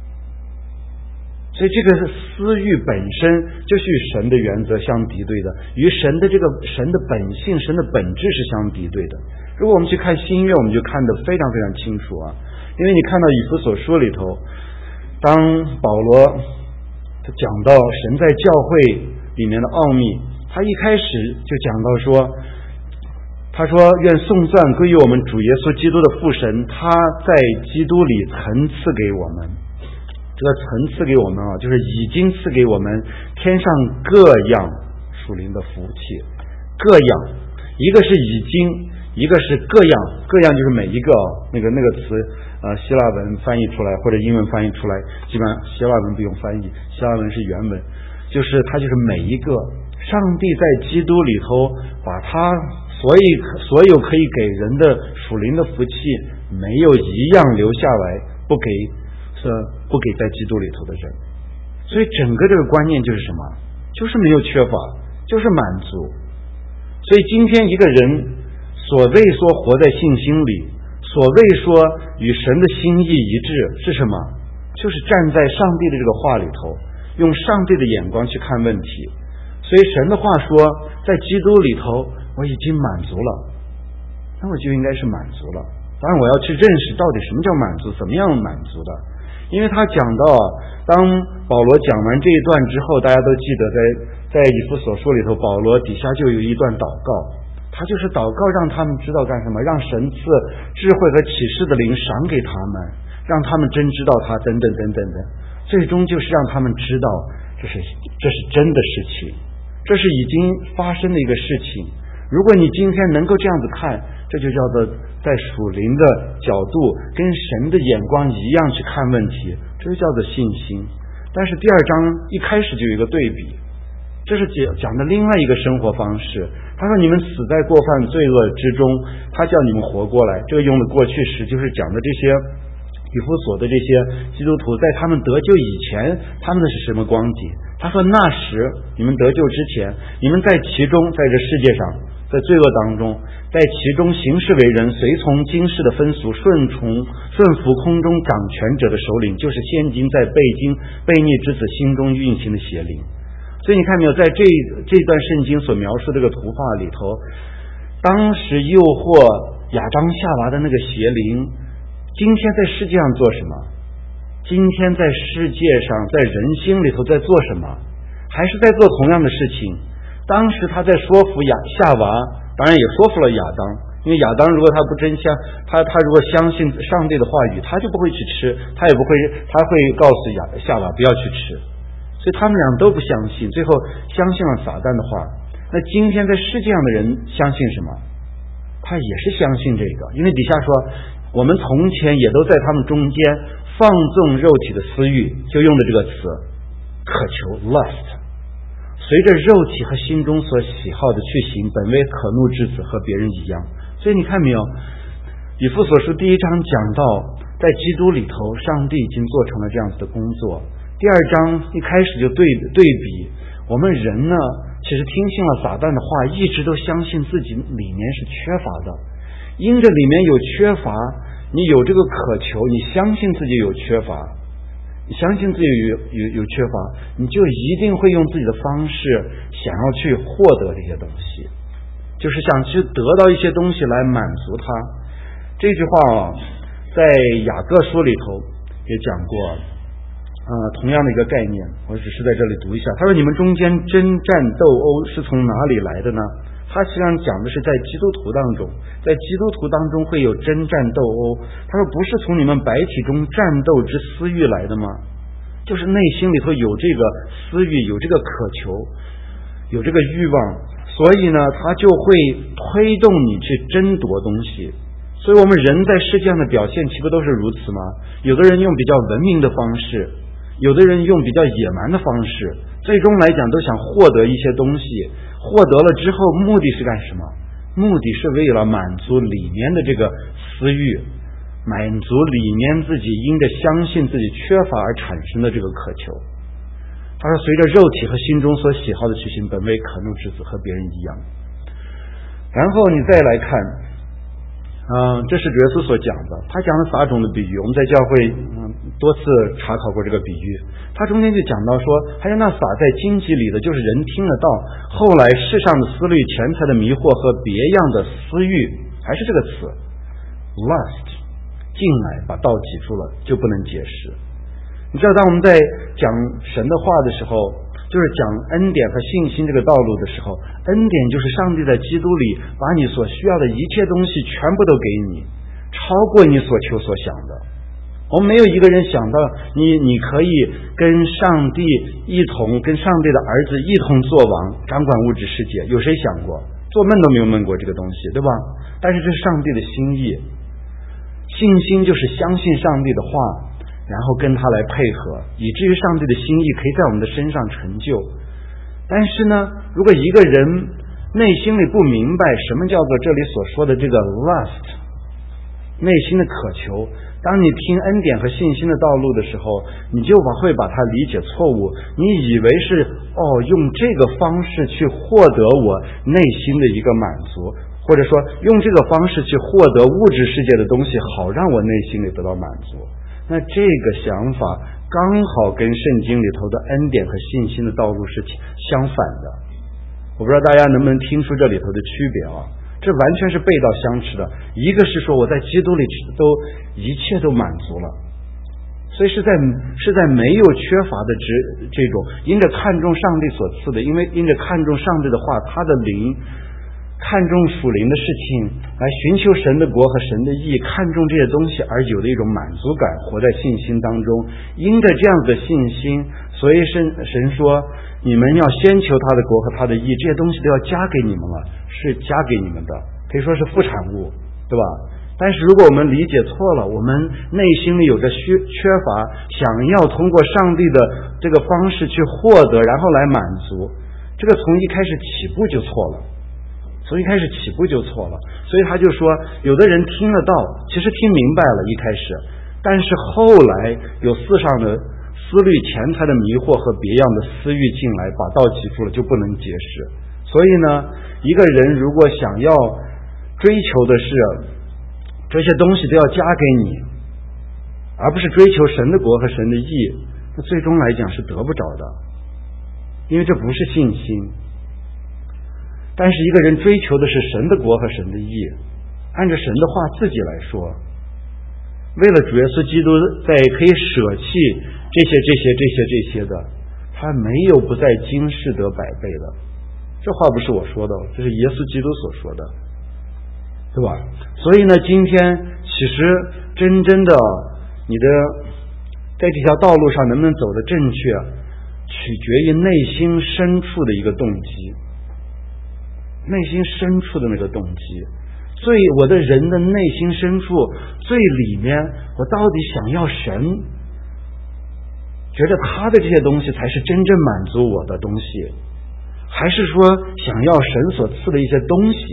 所以这个私欲本身就是与神的原则相敌对的，与神的本性、神的本质是相敌对的。如果我们去看新约，我们就看得非常非常清楚因为你看到以弗所书里头，当保罗讲到神在教会里面的奥秘，他一开始就讲到说，他说愿颂赞归于我们主耶稣基督的父神，他在基督里曾赐给我们，这个曾赐给我们就是已经赐给我们天上各样属灵的福气。各样，一个是已经，一个是各样，各样就是每一个那个词希腊文翻译出来或者英文翻译出来，基本上希腊文不用翻译，希腊文是原文，就是它就是每一个上帝在基督里头把他所有可以给人的属灵的福气，没有一样留下来不给在基督里头的人。所以整个这个观念就是什么？就是没有缺乏，就是满足。所以今天一个人所谓说活在信心里，所谓说与神的心意一致是什么？就是站在上帝的这个话里头，用上帝的眼光去看问题。所以神的话说，在基督里头我已经满足了，那我就应该是满足了。当然我要去认识到底什么叫满足，怎么样满足的。因为他讲到当保罗讲完这一段之后，大家都记得在以弗所书里头，保罗底下就有一段祷告，他就是祷告让他们知道干什么，让神赐智慧和启示的灵赏给他们，让他们真知道他等等等等的，最终就是让他们知道这是真的事情，这是已经发生的一个事情。如果你今天能够这样子看，这就叫做在属灵的角度跟神的眼光一样去看问题，这就叫做信心。但是第二章一开始就有一个对比，这是讲的另外一个生活方式。他说你们死在过犯罪恶之中，他叫你们活过来。这个用的过去时就是讲的这些以弗所的这些基督徒，在他们得救以前他们的是什么光景。他说那时你们得救之前，你们在其中，在这世界上，在罪恶当中，在其中行事为人，随从今世的风俗，顺服空中掌权者的首领，就是现今在悖逆之子心中运行的邪灵。所以你看没有，在这段圣经所描述这个图画里头，当时诱惑亚当夏娃的那个邪灵，今天在世界上做什么？今天在世界上，在人心里头在做什么？还是在做同样的事情。当时他在说服夏娃，当然也说服了亚当，因为亚当如果他不真相，他如果相信上帝的话语，他就不会去吃，他会告诉夏娃不要去吃。所以他们俩都不相信，最后相信了撒旦的话。 那今天在世界上的人相信什么？他也是相信这个，因为底下说我们从前也都在他们中间放纵肉体的私欲，就用的这个词渴求 lust， 随着肉体和心中所喜好的去行，本为可怒之子，和别人一样。所以你看没有，以弗所书第1章讲到在基督里头上帝已经做成了这样子的工作。第2章一开始就对比我们人呢，其实听信了撒旦的话，一直都相信自己里面是缺乏的，因着里面有缺乏，你有这个渴求，你相信自己有缺乏，你相信自己有缺乏，你就一定会用自己的方式想要去获得这些东西，就是想去得到一些东西来满足他。这句话在雅各书里头也讲过同样的一个概念，我只是在这里读一下。他说你们中间征战斗殴是从哪里来的呢？他实际上讲的是在基督徒当中，在基督徒当中会有征战斗殴。他说不是从你们白体中战斗之私欲来的吗？就是内心里头有这个私欲，有这个渴求，有这个欲望，所以呢他就会推动你去争夺东西。所以我们人在世界上的表现岂不都是如此吗？有的人用比较文明的方式，有的人用比较野蛮的方式，最终来讲都想获得一些东西，获得了之后目的是干什么？目的是为了满足里面的这个私欲，满足里面自己因着相信自己缺乏而产生的这个渴求。他说随着肉体和心中所喜好的去行，本为可怒之子，和别人一样。然后你再来看这是主耶稣所讲的，他讲了撒种的比喻，我们在教会多次查考过这个比喻。他中间就讲到说，还有那撒在荆棘里的，就是人听了道，后来世上的思虑、钱财的迷惑和别样的私欲，还是这个词 lust 进来把道挤住了，就不能解释。你知道当我们在讲神的话的时候，就是讲恩典和信心这个道路的时候，恩典就是上帝在基督里把你所需要的一切东西全部都给你，超过你所求所想的。我们没有一个人想到你可以跟上帝一同，跟上帝的儿子一同作王，掌管物质世界，有谁想过？做梦都没有梦过这个东西，对吧？但是这是上帝的心意。信心就是相信上帝的话，然后跟他来配合，以至于上帝的心意可以在我们的身上成就。但是呢，如果一个人内心里不明白什么叫做这里所说的这个 lust 内心的渴求，当你听恩典和信心的道路的时候，你就会把它理解错误，你以为是用这个方式去获得我内心的一个满足，或者说用这个方式去获得物质世界的东西，好让我内心里得到满足。那这个想法刚好跟圣经里头的恩典和信心的道路是相反的。我不知道大家能不能听出这里头的区别这完全是背道相驰的。一个是说我在基督里一切都满足了，所以是在没有缺乏的这种因着看重上帝所赐的，因着看重上帝的话，他的灵，看重属灵的事情，来寻求神的国和神的义，看重这些东西而有的一种满足感，活在信心当中。因着这样子的信心，所以神说你们要先求他的国和他的义，这些东西都要加给你们了，是加给你们的，可以说是副产物，对吧？但是如果我们理解错了，我们内心里有着缺乏，想要通过上帝的这个方式去获得，然后来满足，这个从一开始起步就错了，所以他就说有的人听了道，其实听明白了一开始，但是后来有世上的思虑、钱财的迷惑和别样的私欲进来，把道挤住了，就不能解释。所以呢，一个人如果想要追求的是这些东西都要加给你，而不是追求神的国和神的义，那最终来讲是得不着的，因为这不是信心。但是一个人追求的是神的国和神的义，按照神的话自己来说，为了主耶稣基督在可以舍弃这些的，他没有不在今世得百倍的。这话不是我说的，这是耶稣基督所说的，对吧？所以呢，今天其实真正的你的在这条道路上能不能走得正确，取决于内心深处的一个动机。 内心深处的那个动机，我的人的内心深处最里面，我到底想要神，觉得他的这些东西才是真正满足我的东西，还是说想要神所赐的一些东西？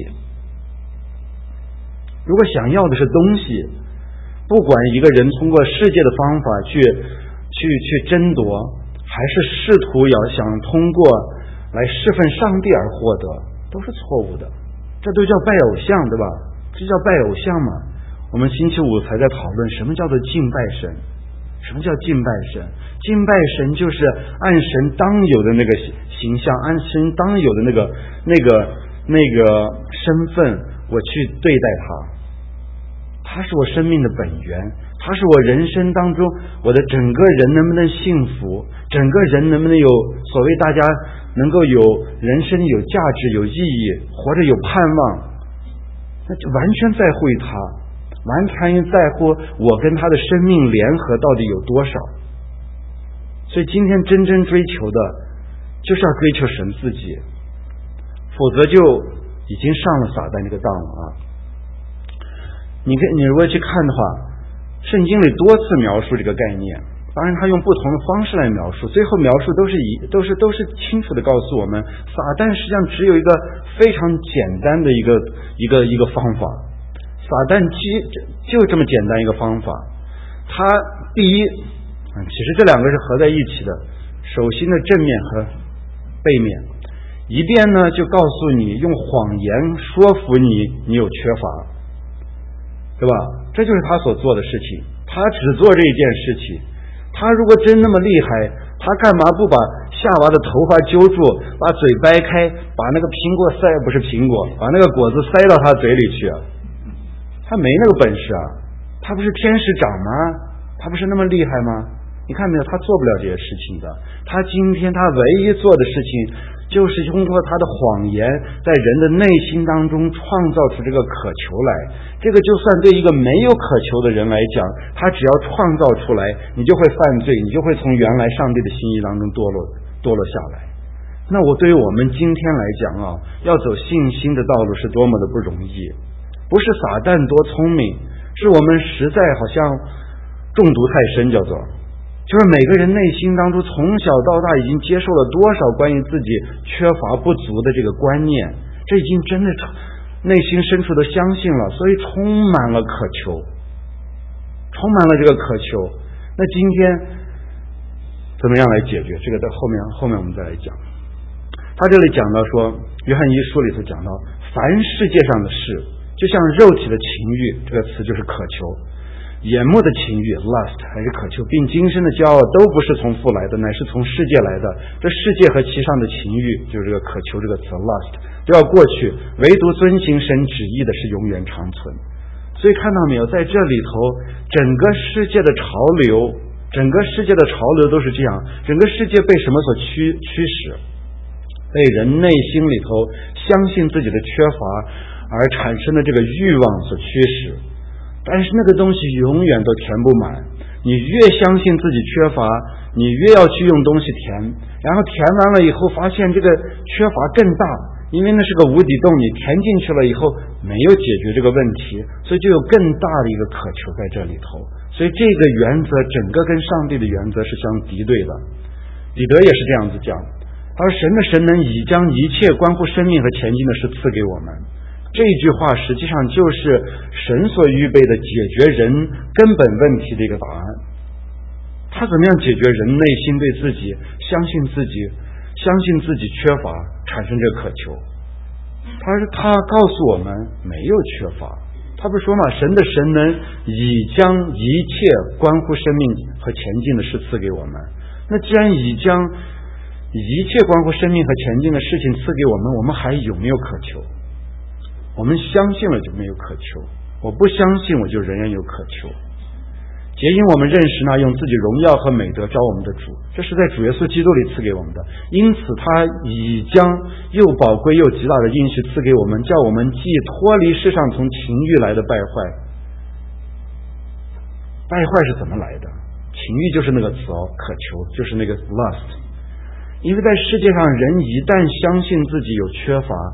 如果想要的是东西，不管一个人通过世界的方法去争夺，还是试图要想通过来侍奉上帝而获得，都是错误的。这都叫拜偶像，对吧？这叫拜偶像嘛。我们星期五才在讨论什么叫做敬拜神。什么叫敬拜神？敬拜神就是按神当有的那个形象，按神当有的那个身份，我去对待他。他是我生命的本源，他是我人生当中我的整个人能不能幸福，整个人能不能有所谓大家能够有人生有价值有意义，活着有盼望，那就完全在乎于他，完全在乎我跟他的生命联合到底有多少。所以今天真正追求的就是要追求神自己，否则就已经上了撒旦这个当了啊！你如果去看的话，圣经里多次描述这个概念，当然他用不同的方式来描述，最后描述都是清楚的告诉我们，撒旦实际上只有一个非常简单的一个方法，撒旦就这么简单一个方法。他第一，其实这两个是合在一起的，手心的正面和背面，一边呢就告诉你用谎言说服你有缺乏，对吧？这就是他所做的事情，他只做这一件事情。他如果真那么厉害，他干嘛不把夏娃的头发揪住，把嘴掰开，把那个不是苹果，把那个果子塞到他嘴里去啊？他没那个本事啊，他不是天使长吗？他不是那么厉害吗？你看没有，他做不了这些事情的。他今天他唯一做的事情，就是通过他的谎言，在人的内心当中创造出这个渴求来。这个就算对一个没有渴求的人来讲，他只要创造出来，你就会犯罪，你就会从原来上帝的心意当中堕落下来。那我对于我们今天来讲啊，要走信心的道路是多么的不容易。不是撒旦多聪明，是我们实在好像中毒太深，就是每个人内心当中从小到大已经接受了多少关于自己缺乏不足的这个观念，这已经真的内心深处的相信了，所以充满了渴求，充满了这个渴求。那今天怎么样来解决这个？在后面我们再来讲。他这里讲到说，约翰一书里头讲到，凡世界上的事，就像肉体的情欲，这个词就是渴求，眼目的情欲 lust 还是渴求，并今生的骄傲，都不是从父来的，乃是从世界来的。这世界和其上的情欲，就是这个渴求这个词 lust 都要过去，唯独遵行神旨意的是永远长存。所以看到没有，在这里头整个世界的潮流都是这样，整个世界被什么所驱使？被人内心里头相信自己的缺乏而产生的这个欲望所驱使。但是那个东西永远都填不满，你越相信自己缺乏，你越要去用东西填，然后填完了以后发现这个缺乏更大，因为那是个无底洞，你填进去了以后没有解决这个问题，所以就有更大的一个渴求在这里头。所以这个原则整个跟上帝的原则是相敌对的。彼得也是这样子讲，他说神的神能已将一切关乎生命和前进的事赐给我们。这句话实际上就是神所预备的解决人根本问题的一个答案。他怎么样解决人内心对自己相信自己缺乏产生这个渴求？他告诉我们没有缺乏。他不是说嘛，神的神能已将一切关乎生命和前进的事赐给我们。那既然已将一切关乎生命和前进的事情赐给我们，我们还有没有渴求？我们相信了就没有渴求，我不相信我就仍然有渴求。皆因我们认识那用自己荣耀和美德招我们的主，这是在主耶稣基督里赐给我们的，因此他已将又宝贵又极大的应许赐给我们，叫我们既脱离世上从情欲来的败坏。败坏是怎么来的？情欲就是那个词渴求就是那个 lust。因为在世界上人一旦相信自己有缺乏，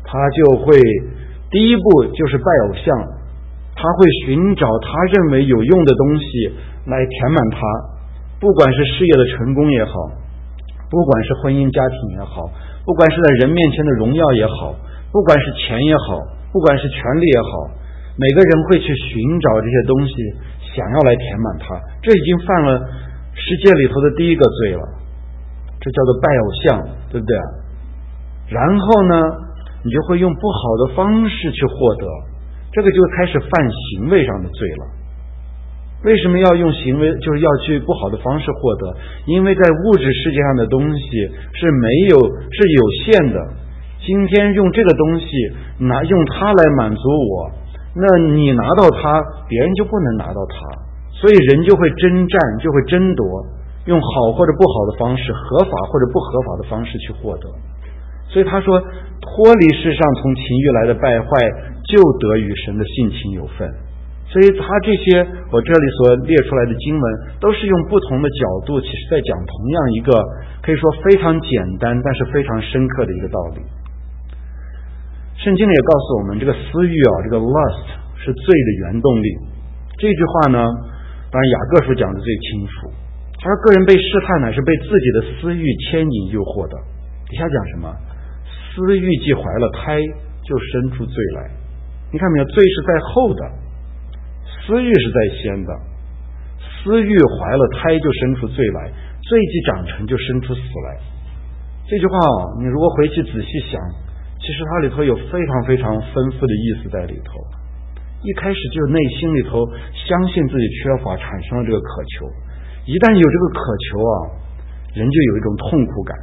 他就会第一步就是拜偶像，他会寻找他认为有用的东西来填满他，不管是事业的成功也好，不管是婚姻家庭也好，不管是在人面前的荣耀也好，不管是钱也好，不管是权力也好，每个人会去寻找这些东西，想要来填满它。这已经犯了世界里头的第一个罪了，这叫做拜偶像，对不对？然后呢，你就会用不好的方式去获得，这个就开始犯行为上的罪了。为什么要用行为，就是要去不好的方式获得？因为在物质世界上的东西是有限的，今天用这个东西用它来满足我，那你拿到它，别人就不能拿到它，所以人就会征战，就会争夺，用好或者不好的方式，合法或者不合法的方式去获得。所以他说，脱离世上从情欲来的败坏，就得与神的性情有份。所以他这些我这里所列出来的经文，都是用不同的角度，其实在讲同样一个可以说非常简单但是非常深刻的一个道理。圣经里也告诉我们，这个私欲这个 lust 是罪的原动力。这句话呢，当然雅各书讲的最清楚，他说个人被试探乃是被自己的私欲牵引诱惑的。底下讲什么？私欲既怀了胎，就生出罪来。你看没有？罪是在后的，私欲是在先的。私欲怀了胎，就生出罪来；罪既长成，就生出死来。这句话你如果回去仔细想，其实它里头有非常非常丰富的意思在里头。一开始就内心里头相信自己缺乏，产生了这个渴求。一旦有这个渴求人就有一种痛苦感。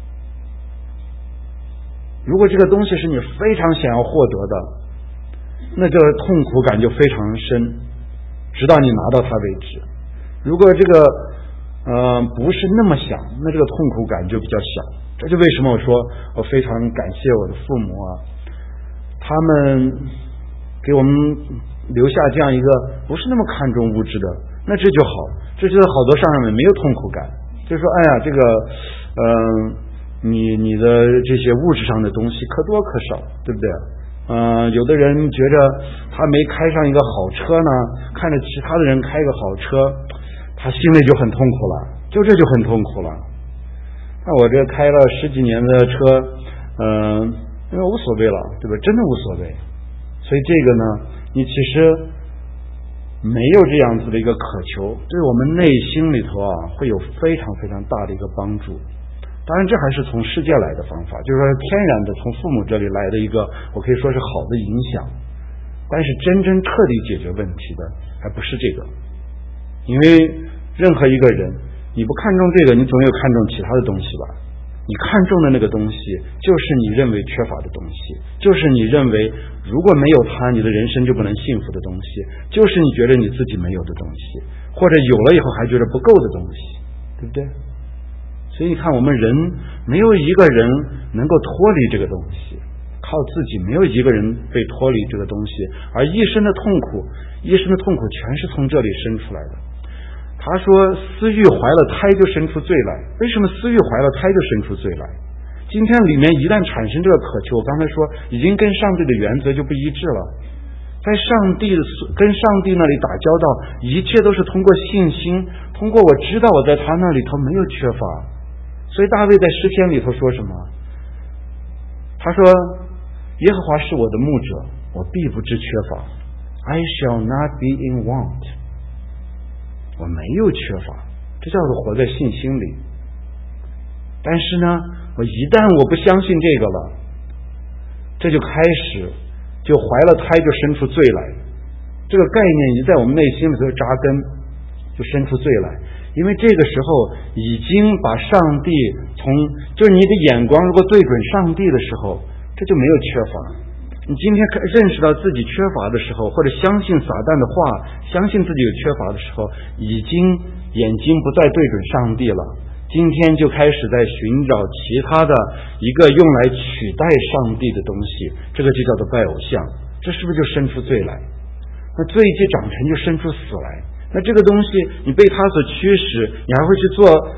如果这个东西是你非常想要获得的，那这个痛苦感就非常深，直到你拿到它为止。如果这个不是那么想，那这个痛苦感就比较小。这就为什么我说我非常感谢我的父母他们给我们留下这样一个不是那么看重物质的，那这就好，这就在好多上面没有痛苦感，就是说这个你的这些物质上的东西可多可少，对不对？有的人觉着他没开上一个好车呢，看着其他的人开个好车，他心里就很痛苦了，这就很痛苦了。那我这开了10几年的车，因为无所谓了，对吧？真的无所谓。所以这个呢，你其实没有这样子的一个渴求，对我们内心里头会有非常非常大的一个帮助。当然这还是从世界来的方法，就是说天然的从父母这里来的一个，我可以说是好的影响。但是真正彻底解决问题的还不是这个。因为任何一个人，你不看重这个，你总有看重其他的东西吧。你看重的那个东西就是你认为缺乏的东西，就是你认为如果没有它你的人生就不能幸福的东西，就是你觉得你自己没有的东西，或者有了以后还觉得不够的东西，对不对？所以你看我们人没有一个人能够脱离这个东西，靠自己没有一个人被脱离这个东西，而一生的痛苦全是从这里生出来的。他说私欲怀了胎就生出罪来。为什么私欲怀了胎就生出罪来？今天里面一旦产生这个渴求，我刚才说已经跟上帝的原则就不一致了。在跟上帝那里打交道，一切都是通过信心，通过我知道我在他那里头没有缺乏。所以大卫在诗篇里头说什么？他说耶和华是我的牧者，我必不知缺乏。 I shall not be in want。我没有缺乏，这叫做活在信心里。但是呢，我一旦我不相信这个了，这就开始就怀了胎就生出罪来。这个概念已在我们内心里头扎根，就生出罪来。因为这个时候已经把上帝就是你的眼光如果对准上帝的时候，这就没有缺乏。你今天认识到自己缺乏的时候，或者相信撒旦的话，相信自己有缺乏的时候，已经眼睛不再对准上帝了。今天就开始在寻找其他的一个用来取代上帝的东西，这个就叫做拜偶像。这是不是就生出罪来？那罪既长成就生出死来。那这个东西你被他所驱使，你还会去做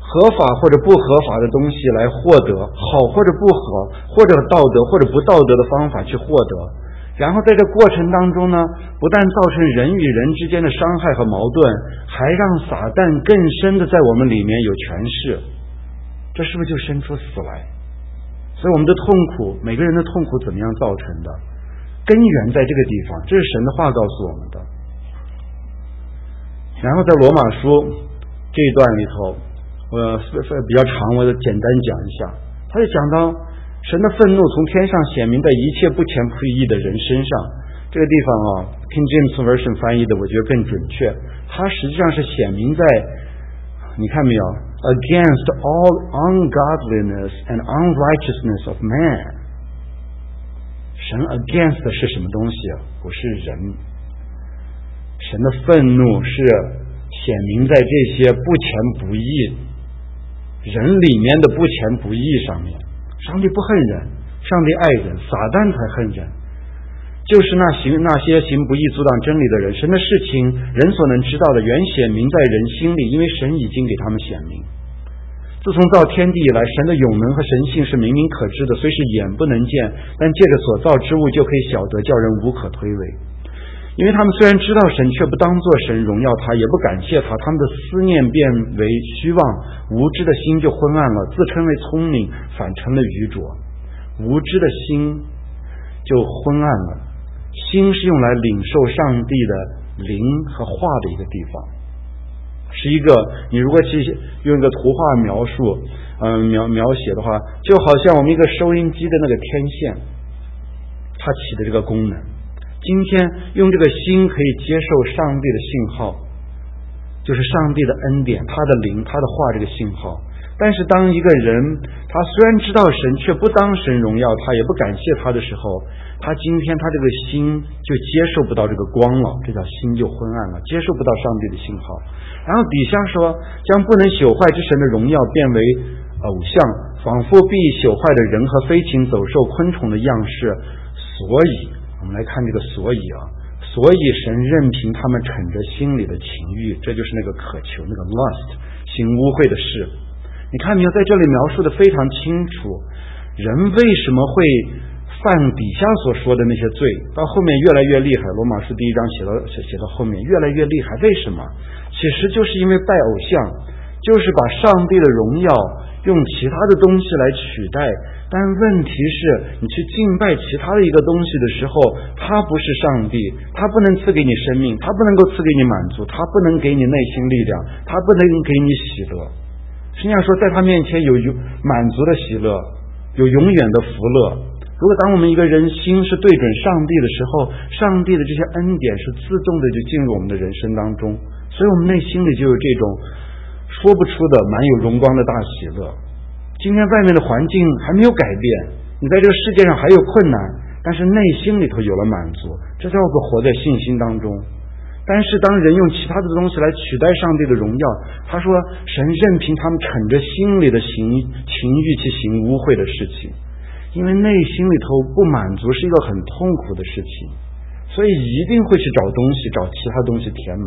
合法或者不合法的东西来获得，好或者不好，或者道德或者不道德的方法去获得，然后在这过程当中呢，不但造成人与人之间的伤害和矛盾，还让撒旦更深的在我们里面有权势，这是不是就生出死来？所以我们的痛苦，每个人的痛苦怎么样造成的？根源在这个地方，这是神的话告诉我们的。然后在罗马书这一段里头，比较长，我就简单讲一下。他就讲到神的愤怒从天上显明在一切不虔不义的人身上。这个地方King James Version 翻译的我觉得更准确，它实际上是显明在，你看没有 ，against all ungodliness and unrighteousness of man。神 against 的是什么东西？不是人。神的愤怒是显明在这些不虔不义人里面的不虔不义上面。上帝不恨人，上帝爱人，撒旦才恨人。就是那些行不义阻挡真理的人，神的事情人所能知道的原显明在人心里，因为神已经给他们显明。自从造天地以来，神的永能和神性是明明可知的，虽是眼不能见，但借着所造之物就可以晓得，叫人无可推诿。因为他们虽然知道神，却不当作神荣耀他，也不感谢他，他们的思念变为虚妄，无知的心就昏暗了，自称为聪明，反成了愚拙。无知的心就昏暗了，心是用来领受上帝的灵和话的一个地方，是一个，你如果去用一个图画描述描写的话，就好像我们一个收音机的那个天线，它起的这个功能。今天用这个心可以接受上帝的信号，就是上帝的恩典，他的灵，他的话这个信号。但是当一个人他虽然知道神，却不当神荣耀他，也不感谢他的时候，他今天他这个心就接受不到这个光了，这叫心就昏暗了，接受不到上帝的信号。然后底下说，将不能朽坏之神的荣耀变为偶像，仿佛必朽坏的人和飞禽走兽昆虫的样式。所以我们来看这个所以神任凭他们逞着心里的情欲，这就是那个渴求，那个 lust， 行污秽的事。你看没有，在这里描述的非常清楚，人为什么会犯底下所说的那些罪，到后面越来越厉害。罗马书第1章写到后面越来越厉害，为什么？其实就是因为拜偶像，就是把上帝的荣耀用其他的东西来取代。但问题是，你去敬拜其他的一个东西的时候，它不是上帝，它不能赐给你生命，它不能够赐给你满足，它不能给你内心力量，它不能给你喜乐。实际上说，在他面前有满足的喜乐，有永远的福乐。如果当我们一个人心是对准上帝的时候，上帝的这些恩典是自动的就进入我们的人生当中，所以我们内心里就有这种说不出的满有荣光的大喜乐。今天外面的环境还没有改变，你在这个世界上还有困难，但是内心里头有了满足，这叫做活在信心当中。但是当人用其他的东西来取代上帝的荣耀，他说神任凭他们逞着心里的情欲去行污秽的事情，因为内心里头不满足是一个很痛苦的事情，所以一定会去找东西，找其他东西填满。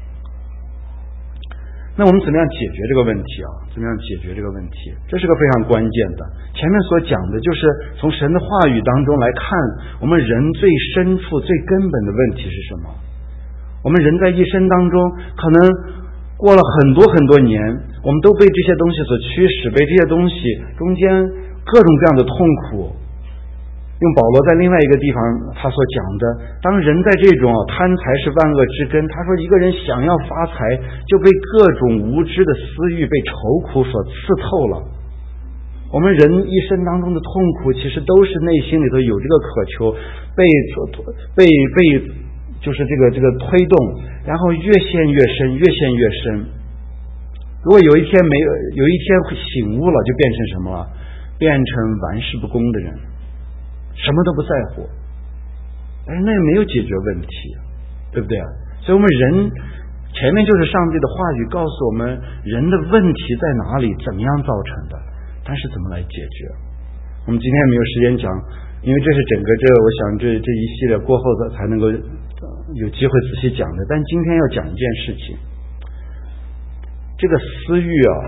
那我们怎么样解决这个问题啊？怎么样解决这个问题？这是个非常关键的。前面所讲的就是从神的话语当中来看，我们人最深处最根本的问题是什么？我们人在一生当中，可能过了很多很多年，我们都被这些东西所驱使，被这些东西中间各种各样的痛苦。用保罗在另外一个地方他所讲的，当人在这种贪财是万恶之根，他说一个人想要发财，就被各种无知的私欲，被愁苦所刺透了。我们人一生当中的痛苦，其实都是内心里头有这个渴求，被就是这个推动，然后越陷越深，越陷越深。如果有一天醒悟了，就变成什么了？变成玩世不恭的人，什么都不在乎。但是那也没有解决问题，对不对啊？所以我们人前面就是上帝的话语告诉我们人的问题在哪里，怎么样造成的，但是怎么来解决。我们今天没有时间讲，因为这是整个我想这一系列过后才能够有机会仔细讲的。但今天要讲一件事情，这个私欲啊，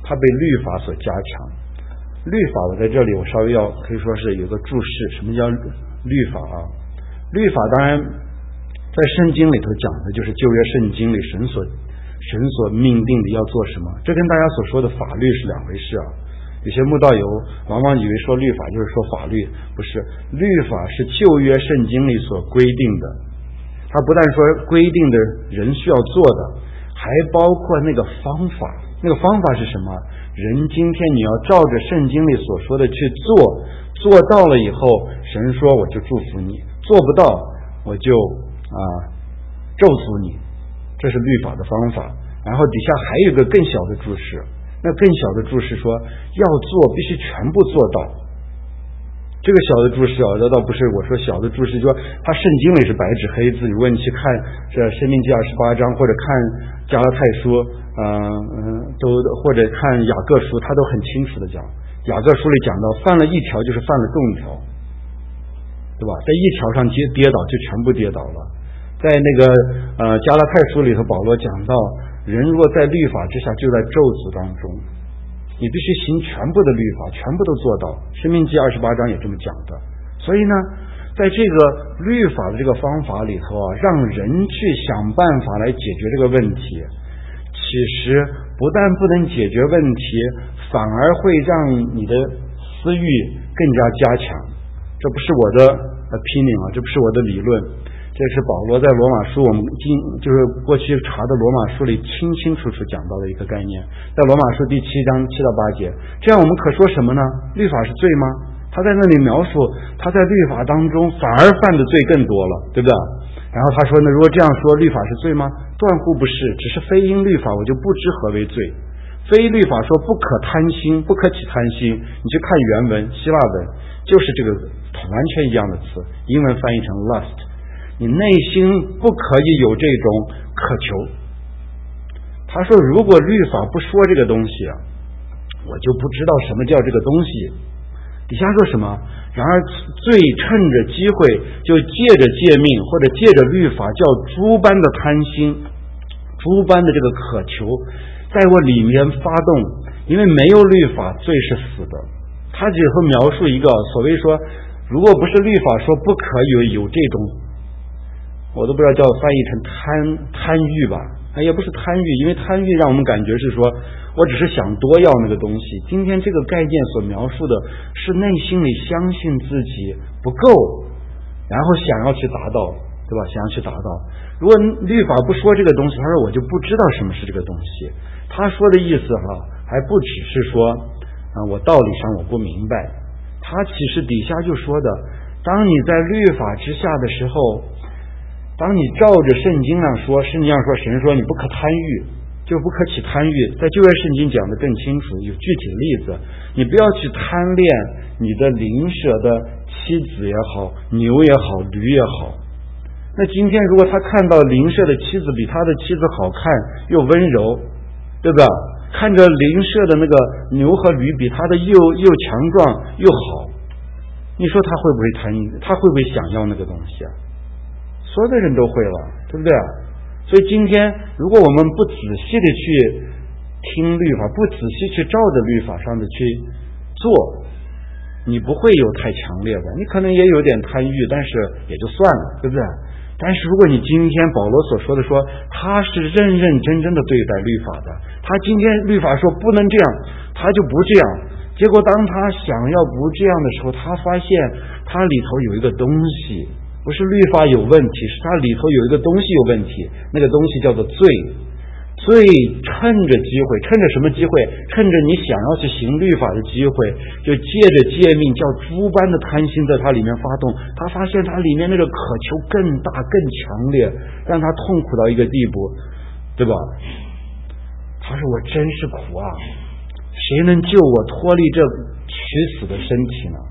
它被律法所加强。律法我在这里我稍微可以说是有个注释，什么叫律法啊？律法当然在圣经里头讲的就是旧约圣经里神所命定的要做什么，这跟大家所说的法律是两回事啊。有些慕道友往往以为说律法就是说法律，不是，律法是旧约圣经里所规定的，它不但说规定的人需要做的，还包括那个方法。那个方法是什么？人今天你要照着圣经里所说的去做到了以后，神说我就祝福你，做不到我就咒诅你，这是律法的方法。然后底下还有一个更小的注释，那更小的注释说要做必须全部做到。这个小的注释这倒不是我说小的注释，就说它圣经里是白纸黑字，如果你去看这申命记28章，或者看加拉太书或者看雅各书，它都很清楚的讲。雅各书里讲到犯了一条就是犯了众条，对吧？在一条上跌倒就全部跌倒了。在那个加拉太书里头，保罗讲到人若在律法之下就在咒诅当中，你必须行全部的律法，全部都做到。申命记28章也这么讲的。所以呢，在这个律法的这个方法里头让人去想办法来解决这个问题，其实不但不能解决问题，反而会让你的私欲更加加强。这不是我的opinion这不是我的理论，这是保罗在罗马书，我们就是过去查的罗马书里清清楚楚讲到的一个概念，在罗马书第7章7到8节。这样我们可说什么呢？律法是罪吗？他在那里描述他在律法当中反而犯的罪更多了，对不对？然后他说呢，如果这样说律法是罪吗？断乎不是，只是非因律法我就不知何为罪。非律法说不可贪心，不可起贪心，你去看原文希腊文就是这个完全一样的词，英文翻译成 lust，你内心不可以有这种渴求。他说如果律法不说这个东西我就不知道什么叫这个东西。底下说什么？然而罪趁着机会就借着诫命或者借着律法叫诸般的贪心，诸般的这个渴求在我里面发动。因为没有律法罪是死的。他只会描述一个所谓说，如果不是律法说不可以有这种，我都不知道叫翻译成贪欲吧，也不是贪欲，因为贪欲让我们感觉是说我只是想多要那个东西。今天这个概念所描述的是内心里相信自己不够，然后想要去达到，对吧？想要去达到。如果律法不说这个东西，他说我就不知道什么是这个东西。他说的意思还不只是说我道理上我不明白，他其实底下就说的，当你在律法之下的时候，当你照着圣经上说，圣经上说神说你不可贪欲，就不可起贪欲。在旧约圣经讲的更清楚，有具体的例子，你不要去贪恋你的邻舍的妻子也好，牛也好，驴也好。那今天如果他看到邻舍的妻子比他的妻子好看又温柔，对吧？看着邻舍的那个牛和驴比他的又强壮又好，你说他会不会贪欲？他会不会想要那个东西所有的人都会了，对不对？所以今天如果我们不仔细的去听律法，不仔细去照着律法上的去做，你不会有太强烈的，你可能也有点贪欲，但是也就算了，对不对？但是如果你今天保罗所说的说他是认认真真的对待律法的，他今天律法说不能这样，他就不这样，结果当他想要不这样的时候，他发现他里头有一个东西，不是律法有问题，是他里头有一个东西有问题，那个东西叫做罪。罪趁着机会，趁着什么机会？趁着你想要去行律法的机会，就借着诫命叫诸般的贪心在他里面发动。他发现他里面那个渴求更大更强烈，让他痛苦到一个地步，对吧？他说我真是苦啊，谁能救我脱离这取死的身体呢？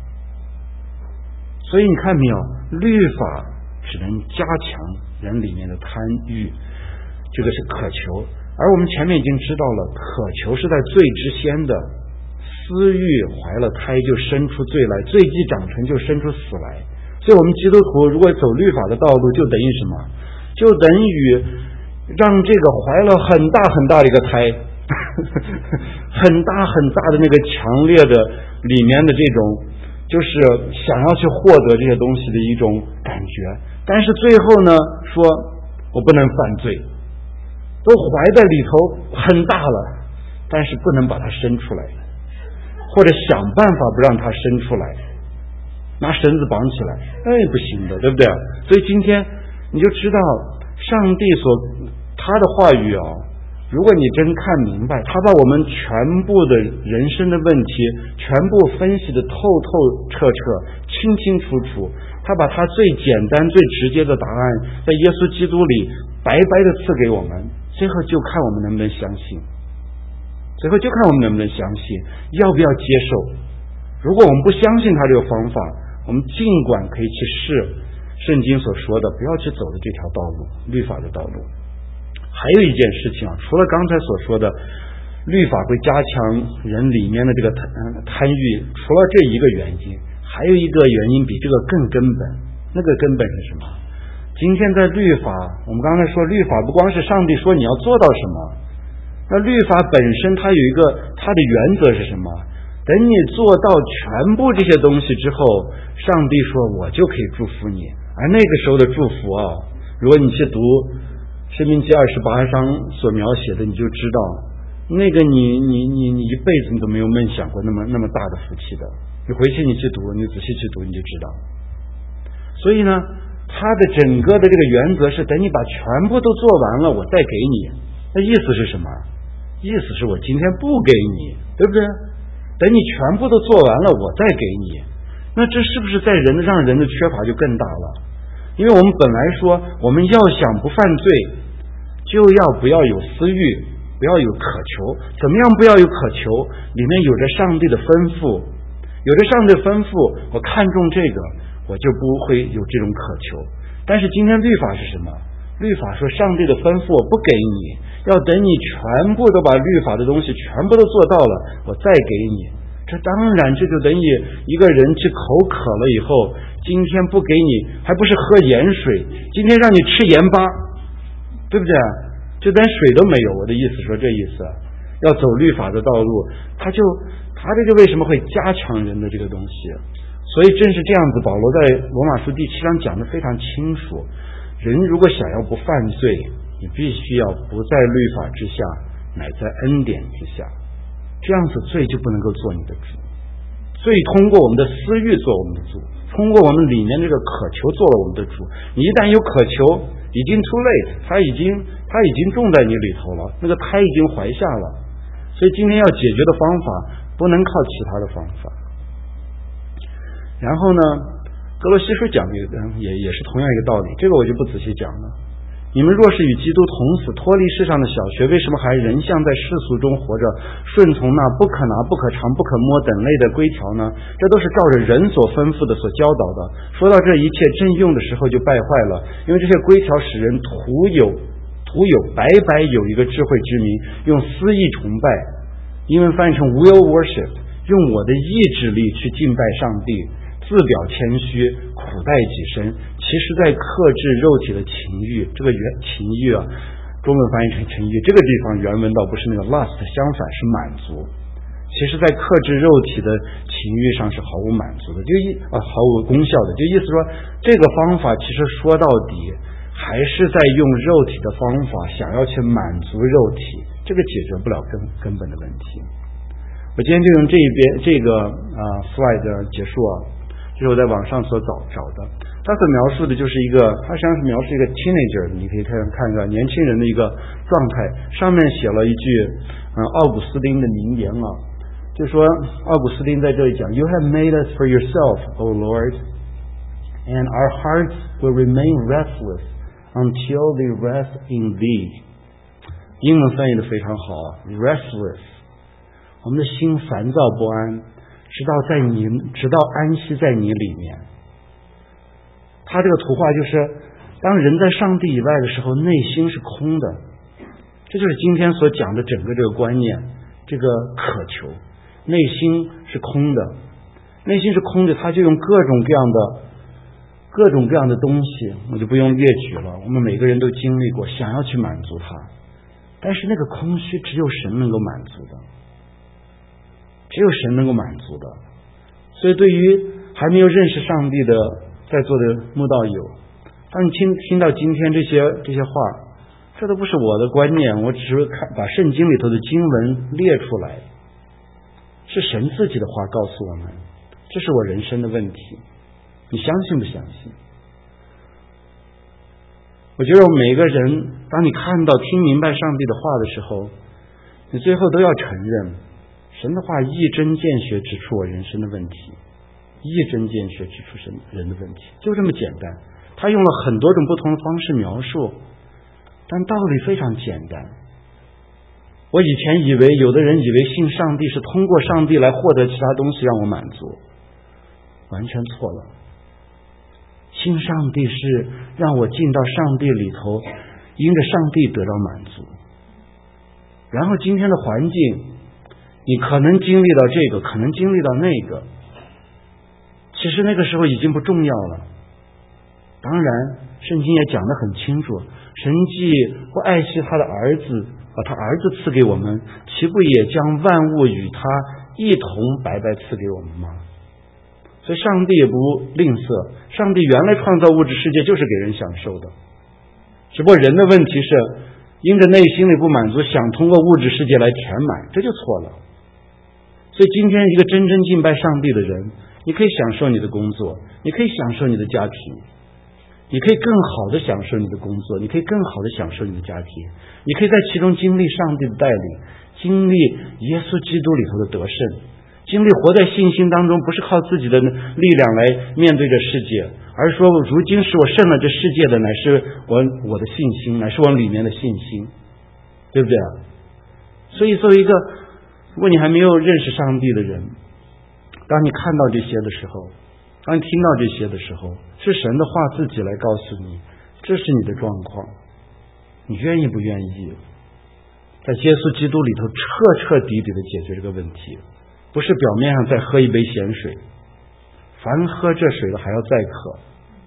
所以你看没有，律法只能加强人里面的贪欲，这个是渴求。而我们前面已经知道了，渴求是在罪之先的，私欲怀了胎就生出罪来，罪既长成就生出死来。所以我们基督徒如果走律法的道路，就等于什么？就等于让这个怀了很大很大的一个胎很大很大的那个强烈的里面的这种就是想要去获得这些东西的一种感觉，但是最后呢说我不能犯罪，都怀在里头很大了，但是不能把它生出来，或者想办法不让它生出来，拿绳子绑起来，不行的，对不对？所以今天你就知道上帝他的话语如果你真看明白，他把我们全部的人生的问题全部分析的透透彻彻清清楚楚，他把他最简单最直接的答案在耶稣基督里白白的赐给我们，最后就看我们能不能相信，最后就看我们能不能相信，要不要接受。如果我们不相信他这个方法，我们尽管可以去试圣经所说的不要去走的这条道路，律法的道路。还有一件事情除了刚才所说的律法会加强人里面的这个贪欲，除了这一个原因，还有一个原因比这个更根本。那个根本是什么？今天在律法，我们刚才说律法不光是上帝说你要做到什么，那律法本身它有一个它的原则是什么？等你做到全部这些东西之后，上帝说我就可以祝福你。而那个时候的祝福如果你去读申命记28章所描写的，你就知道那个你一辈子你都没有梦想过那么大的福气的。你回去你去读，你仔细去读，你就知道。所以呢，它的整个的这个原则是等你把全部都做完了我再给你。那意思是什么？意思是我今天不给你，对不对？等你全部都做完了我再给你。那这是不是让人的缺乏就更大了？因为我们本来说我们要想不犯罪，就不要有私欲，不要有渴求。怎么样不要有渴求？里面有着上帝的吩咐，有着上帝的吩咐，我看重这个，我就不会有这种渴求。但是今天律法是什么？律法说上帝的吩咐我不给你，要等你全部都把律法的东西全部都做到了我再给你。这当然这就等于一个人去口渴了以后，今天不给你，还不是喝盐水，今天让你吃盐巴，对不对？就连水都没有。我的意思说这意思，要走律法的道路，他这个为什么会加强人的这个东西？所以正是这样子，保罗在罗马书第7章讲得非常清楚，人如果想要不犯罪，你必须要不在律法之下，乃在恩典之下，这样子罪就不能够做你的主。罪通过我们的私欲做我们的主，通过我们里面这个渴求做了我们的主。你一旦有渴求，已经 too late， 它已经种在你里头了，那个胎已经怀下了。所以今天要解决的方法不能靠其他的方法。然后呢，哥罗西书讲的也是同样一个道理，这个我就不仔细讲了。你们若是与基督同死，脱离世上的小学，为什么还仍像在世俗中活着，顺从那不可拿、不可尝、不可摸等类的规条呢？这都是照着人所吩咐的、所教导的。说到这一切正用的时候就败坏了，因为这些规条使人徒有白白有一个智慧之名，用私意崇拜，英文翻译成 will worship， 用我的意志力去敬拜上帝，自表谦虚，苦待己身，其实在克制肉体的情欲。这个情欲中文翻译成情欲，这个地方原文倒不是那个 lust， 相反是满足。其实在克制肉体的情欲上是毫无满足的，毫无功效的。就意思说，这个方法其实说到底还是在用肉体的方法想要去满足肉体，这个解决不了根本的问题。我今天就用这个slide 结束这是我在网上所找的，他所描述的就是他实际上是描述一个 teenager， 你可以看个年轻人的一个状态。上面写了一句奥古斯丁的名言就说奥古斯丁在这里讲 You have made us for yourself, O Lord, and our hearts will remain restless until they rest in thee。 英文翻译的非常好restless， 我们的心烦躁不安，直到安息在你里面。他这个图画就是当人在上帝以外的时候，内心是空的。这就是今天所讲的整个这个观念，这个渴求，内心是空的，内心是空的，他就用各种各样的东西，我就不用列举了，我们每个人都经历过，想要去满足他。 但是那个空虚只有神能够满足的，只有神能够满足的。所以对于还没有认识上帝的在座的慕道友，当你听到今天这些话，这都不是我的观念，我只是把圣经里头的经文列出来，是神自己的话告诉我们，这是我人生的问题，你相信不相信？我觉得我们每个人，当你看到听明白上帝的话的时候，你最后都要承认神的话一针见血指出我人生的问题，一针见血指出人的问题，就这么简单。他用了很多种不同的方式描述，但道理非常简单。我以前以为有的人以为信上帝是通过上帝来获得其他东西让我满足，完全错了。信上帝是让我进到上帝里头，因着上帝得到满足。然后今天的环境，你可能经历到这个，可能经历到那个，其实那个时候已经不重要了。当然圣经也讲得很清楚，神既不爱惜他的儿子，把他儿子赐给我们，岂不也将万物与他一同白白赐给我们吗？所以上帝也不吝啬，上帝原来创造物质世界就是给人享受的，只不过人的问题是因着内心里不满足，想通过物质世界来填满，这就错了。所以今天一个真正敬拜上帝的人，你可以享受你的工作，你可以享受你的家庭，你可以更好的享受你的工作，你可以更好的享受你的家庭，你可以在其中经历上帝的带领，经历耶稣基督里头的得胜，经历活在信心当中，不是靠自己的力量来面对这世界，而是说如今是我胜了这世界的，乃是我的信心，乃是我里面的信心，对不对啊？所以作为一个如果你还没有认识上帝的人，当你看到这些的时候，当你听到这些的时候，是神的话自己来告诉你，这是你的状况，你愿意不愿意在耶稣基督里头彻底的解决这个问题？不是表面上再喝一杯咸水，凡喝这水的还要再渴。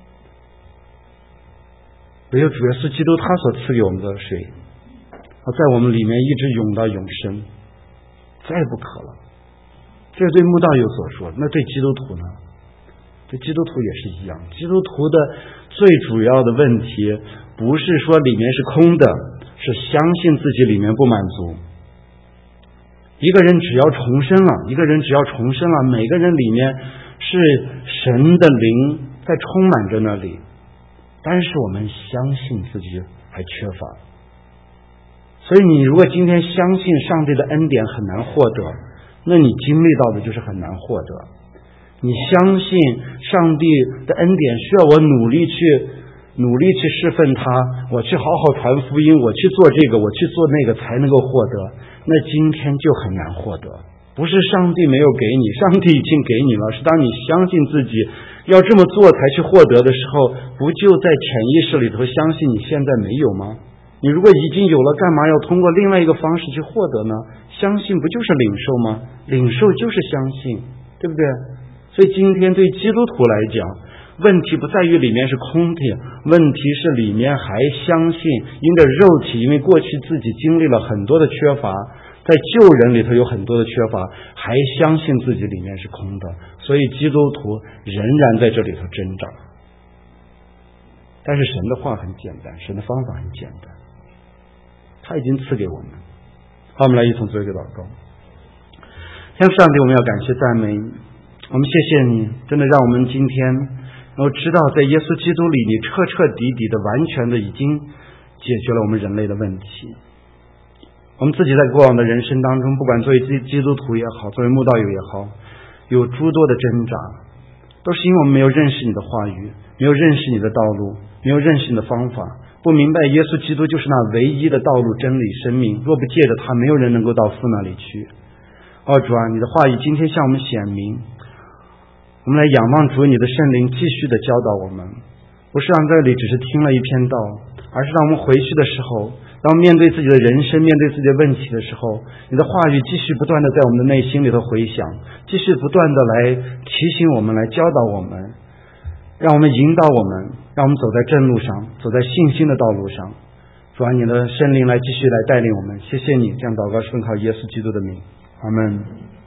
唯有主耶稣基督他所赐给我们的水，在我们里面一直涌到永生，再也不渴了。这是对慕道友所说，那对基督徒呢？对基督徒也是一样。基督徒的最主要的问题不是说里面是空的，是相信自己里面不满足。一个人只要重生了，每个人里面是神的灵在充满着那里，但是我们相信自己还缺乏。所以你如果今天相信上帝的恩典很难获得，那你经历到的就是很难获得。你相信上帝的恩典需要我努力去侍奉他，我去好好传福音，我去做这个，我去做那个才能够获得，那今天就很难获得。不是上帝没有给你，上帝已经给你了，是当你相信自己要这么做才去获得的时候，不就在潜意识里头相信你现在没有吗？你如果已经有了，干嘛要通过另外一个方式去获得呢？相信不就是领受吗？领受就是相信，对不对？所以今天对基督徒来讲，问题不在于里面是空的，问题是里面还相信，因着肉体，因为过去自己经历了很多的缺乏，在救人里头有很多的缺乏，还相信自己里面是空的，所以基督徒仍然在这里头挣扎。但是神的话很简单，神的方法很简单，他已经赐给我们。好，我们来一同做一个祷告。天父上帝，我们要感谢赞美你，我们谢谢你，真的让我们今天能够知道，在耶稣基督里，你彻底的、完全的已经解决了我们人类的问题。我们自己在过往的人生当中，不管作为基督徒也好，作为慕道友也好，有诸多的挣扎，都是因为我们没有认识你的话语，没有认识你的道路，没有认识你的方法，不明白耶稣基督就是那唯一的道路、真理、生命，若不借着他，没有人能够到父那里去。主啊，你的话语今天向我们显明，我们来仰望主你的圣灵继续的教导我们，不是让这里只是听了一篇道，而是让我们回去的时候，当面对自己的人生，面对自己的问题的时候，你的话语继续不断的在我们的内心里头回响，继续不断的来提醒我们，来教导我们，让我们引导我们，让我们走在正路上，走在信心的道路上。主主啊，你的圣灵来继续来带领我们，谢谢你，这样祷告是奉靠耶稣基督的名，阿们。